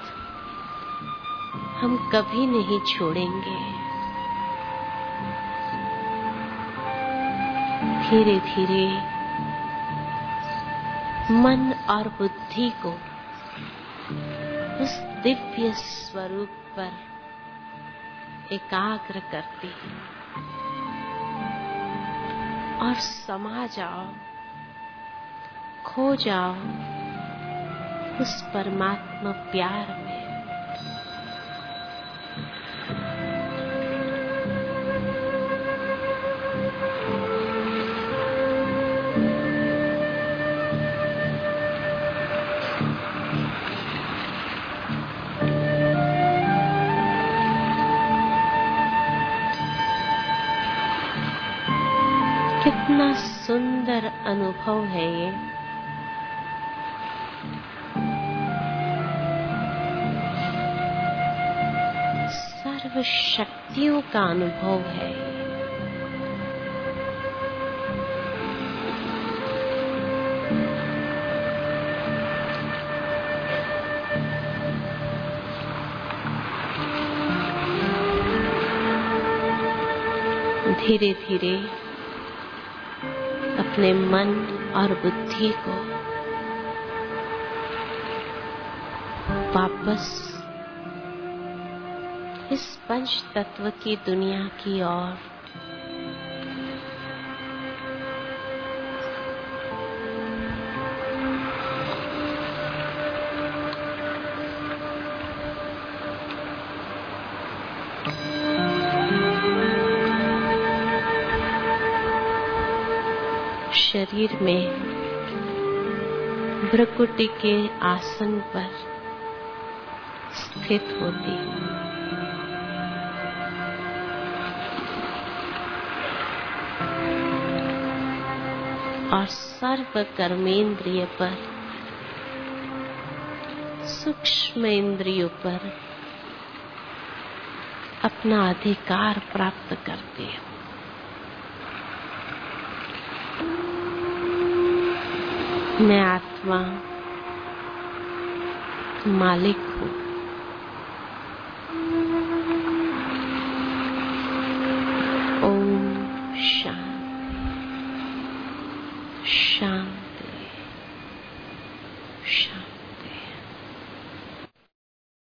हम कभी नहीं छोड़ेंगे। धीरे धीरे मन और बुद्धि को उस दिव्य स्वरूप पर एकाग्र करते हैं और समा जाओ, खो जाओ उस परमात्मा प्यार में। कितना सुंदर अनुभव है ये। सर्व शक्तियों का अनुभव है। धीरे धीरे अपने मन और बुद्धि को वापस इस पंच तत्व की दुनिया की ओर शरीर में भ्रुकुटी के आसन पर स्थित होती और सर्व कर्मेंद्रिय पर, सूक्ष्म इंद्रियों पर अपना अधिकार प्राप्त करती हो। मैं आत्मा मालिक हूँ।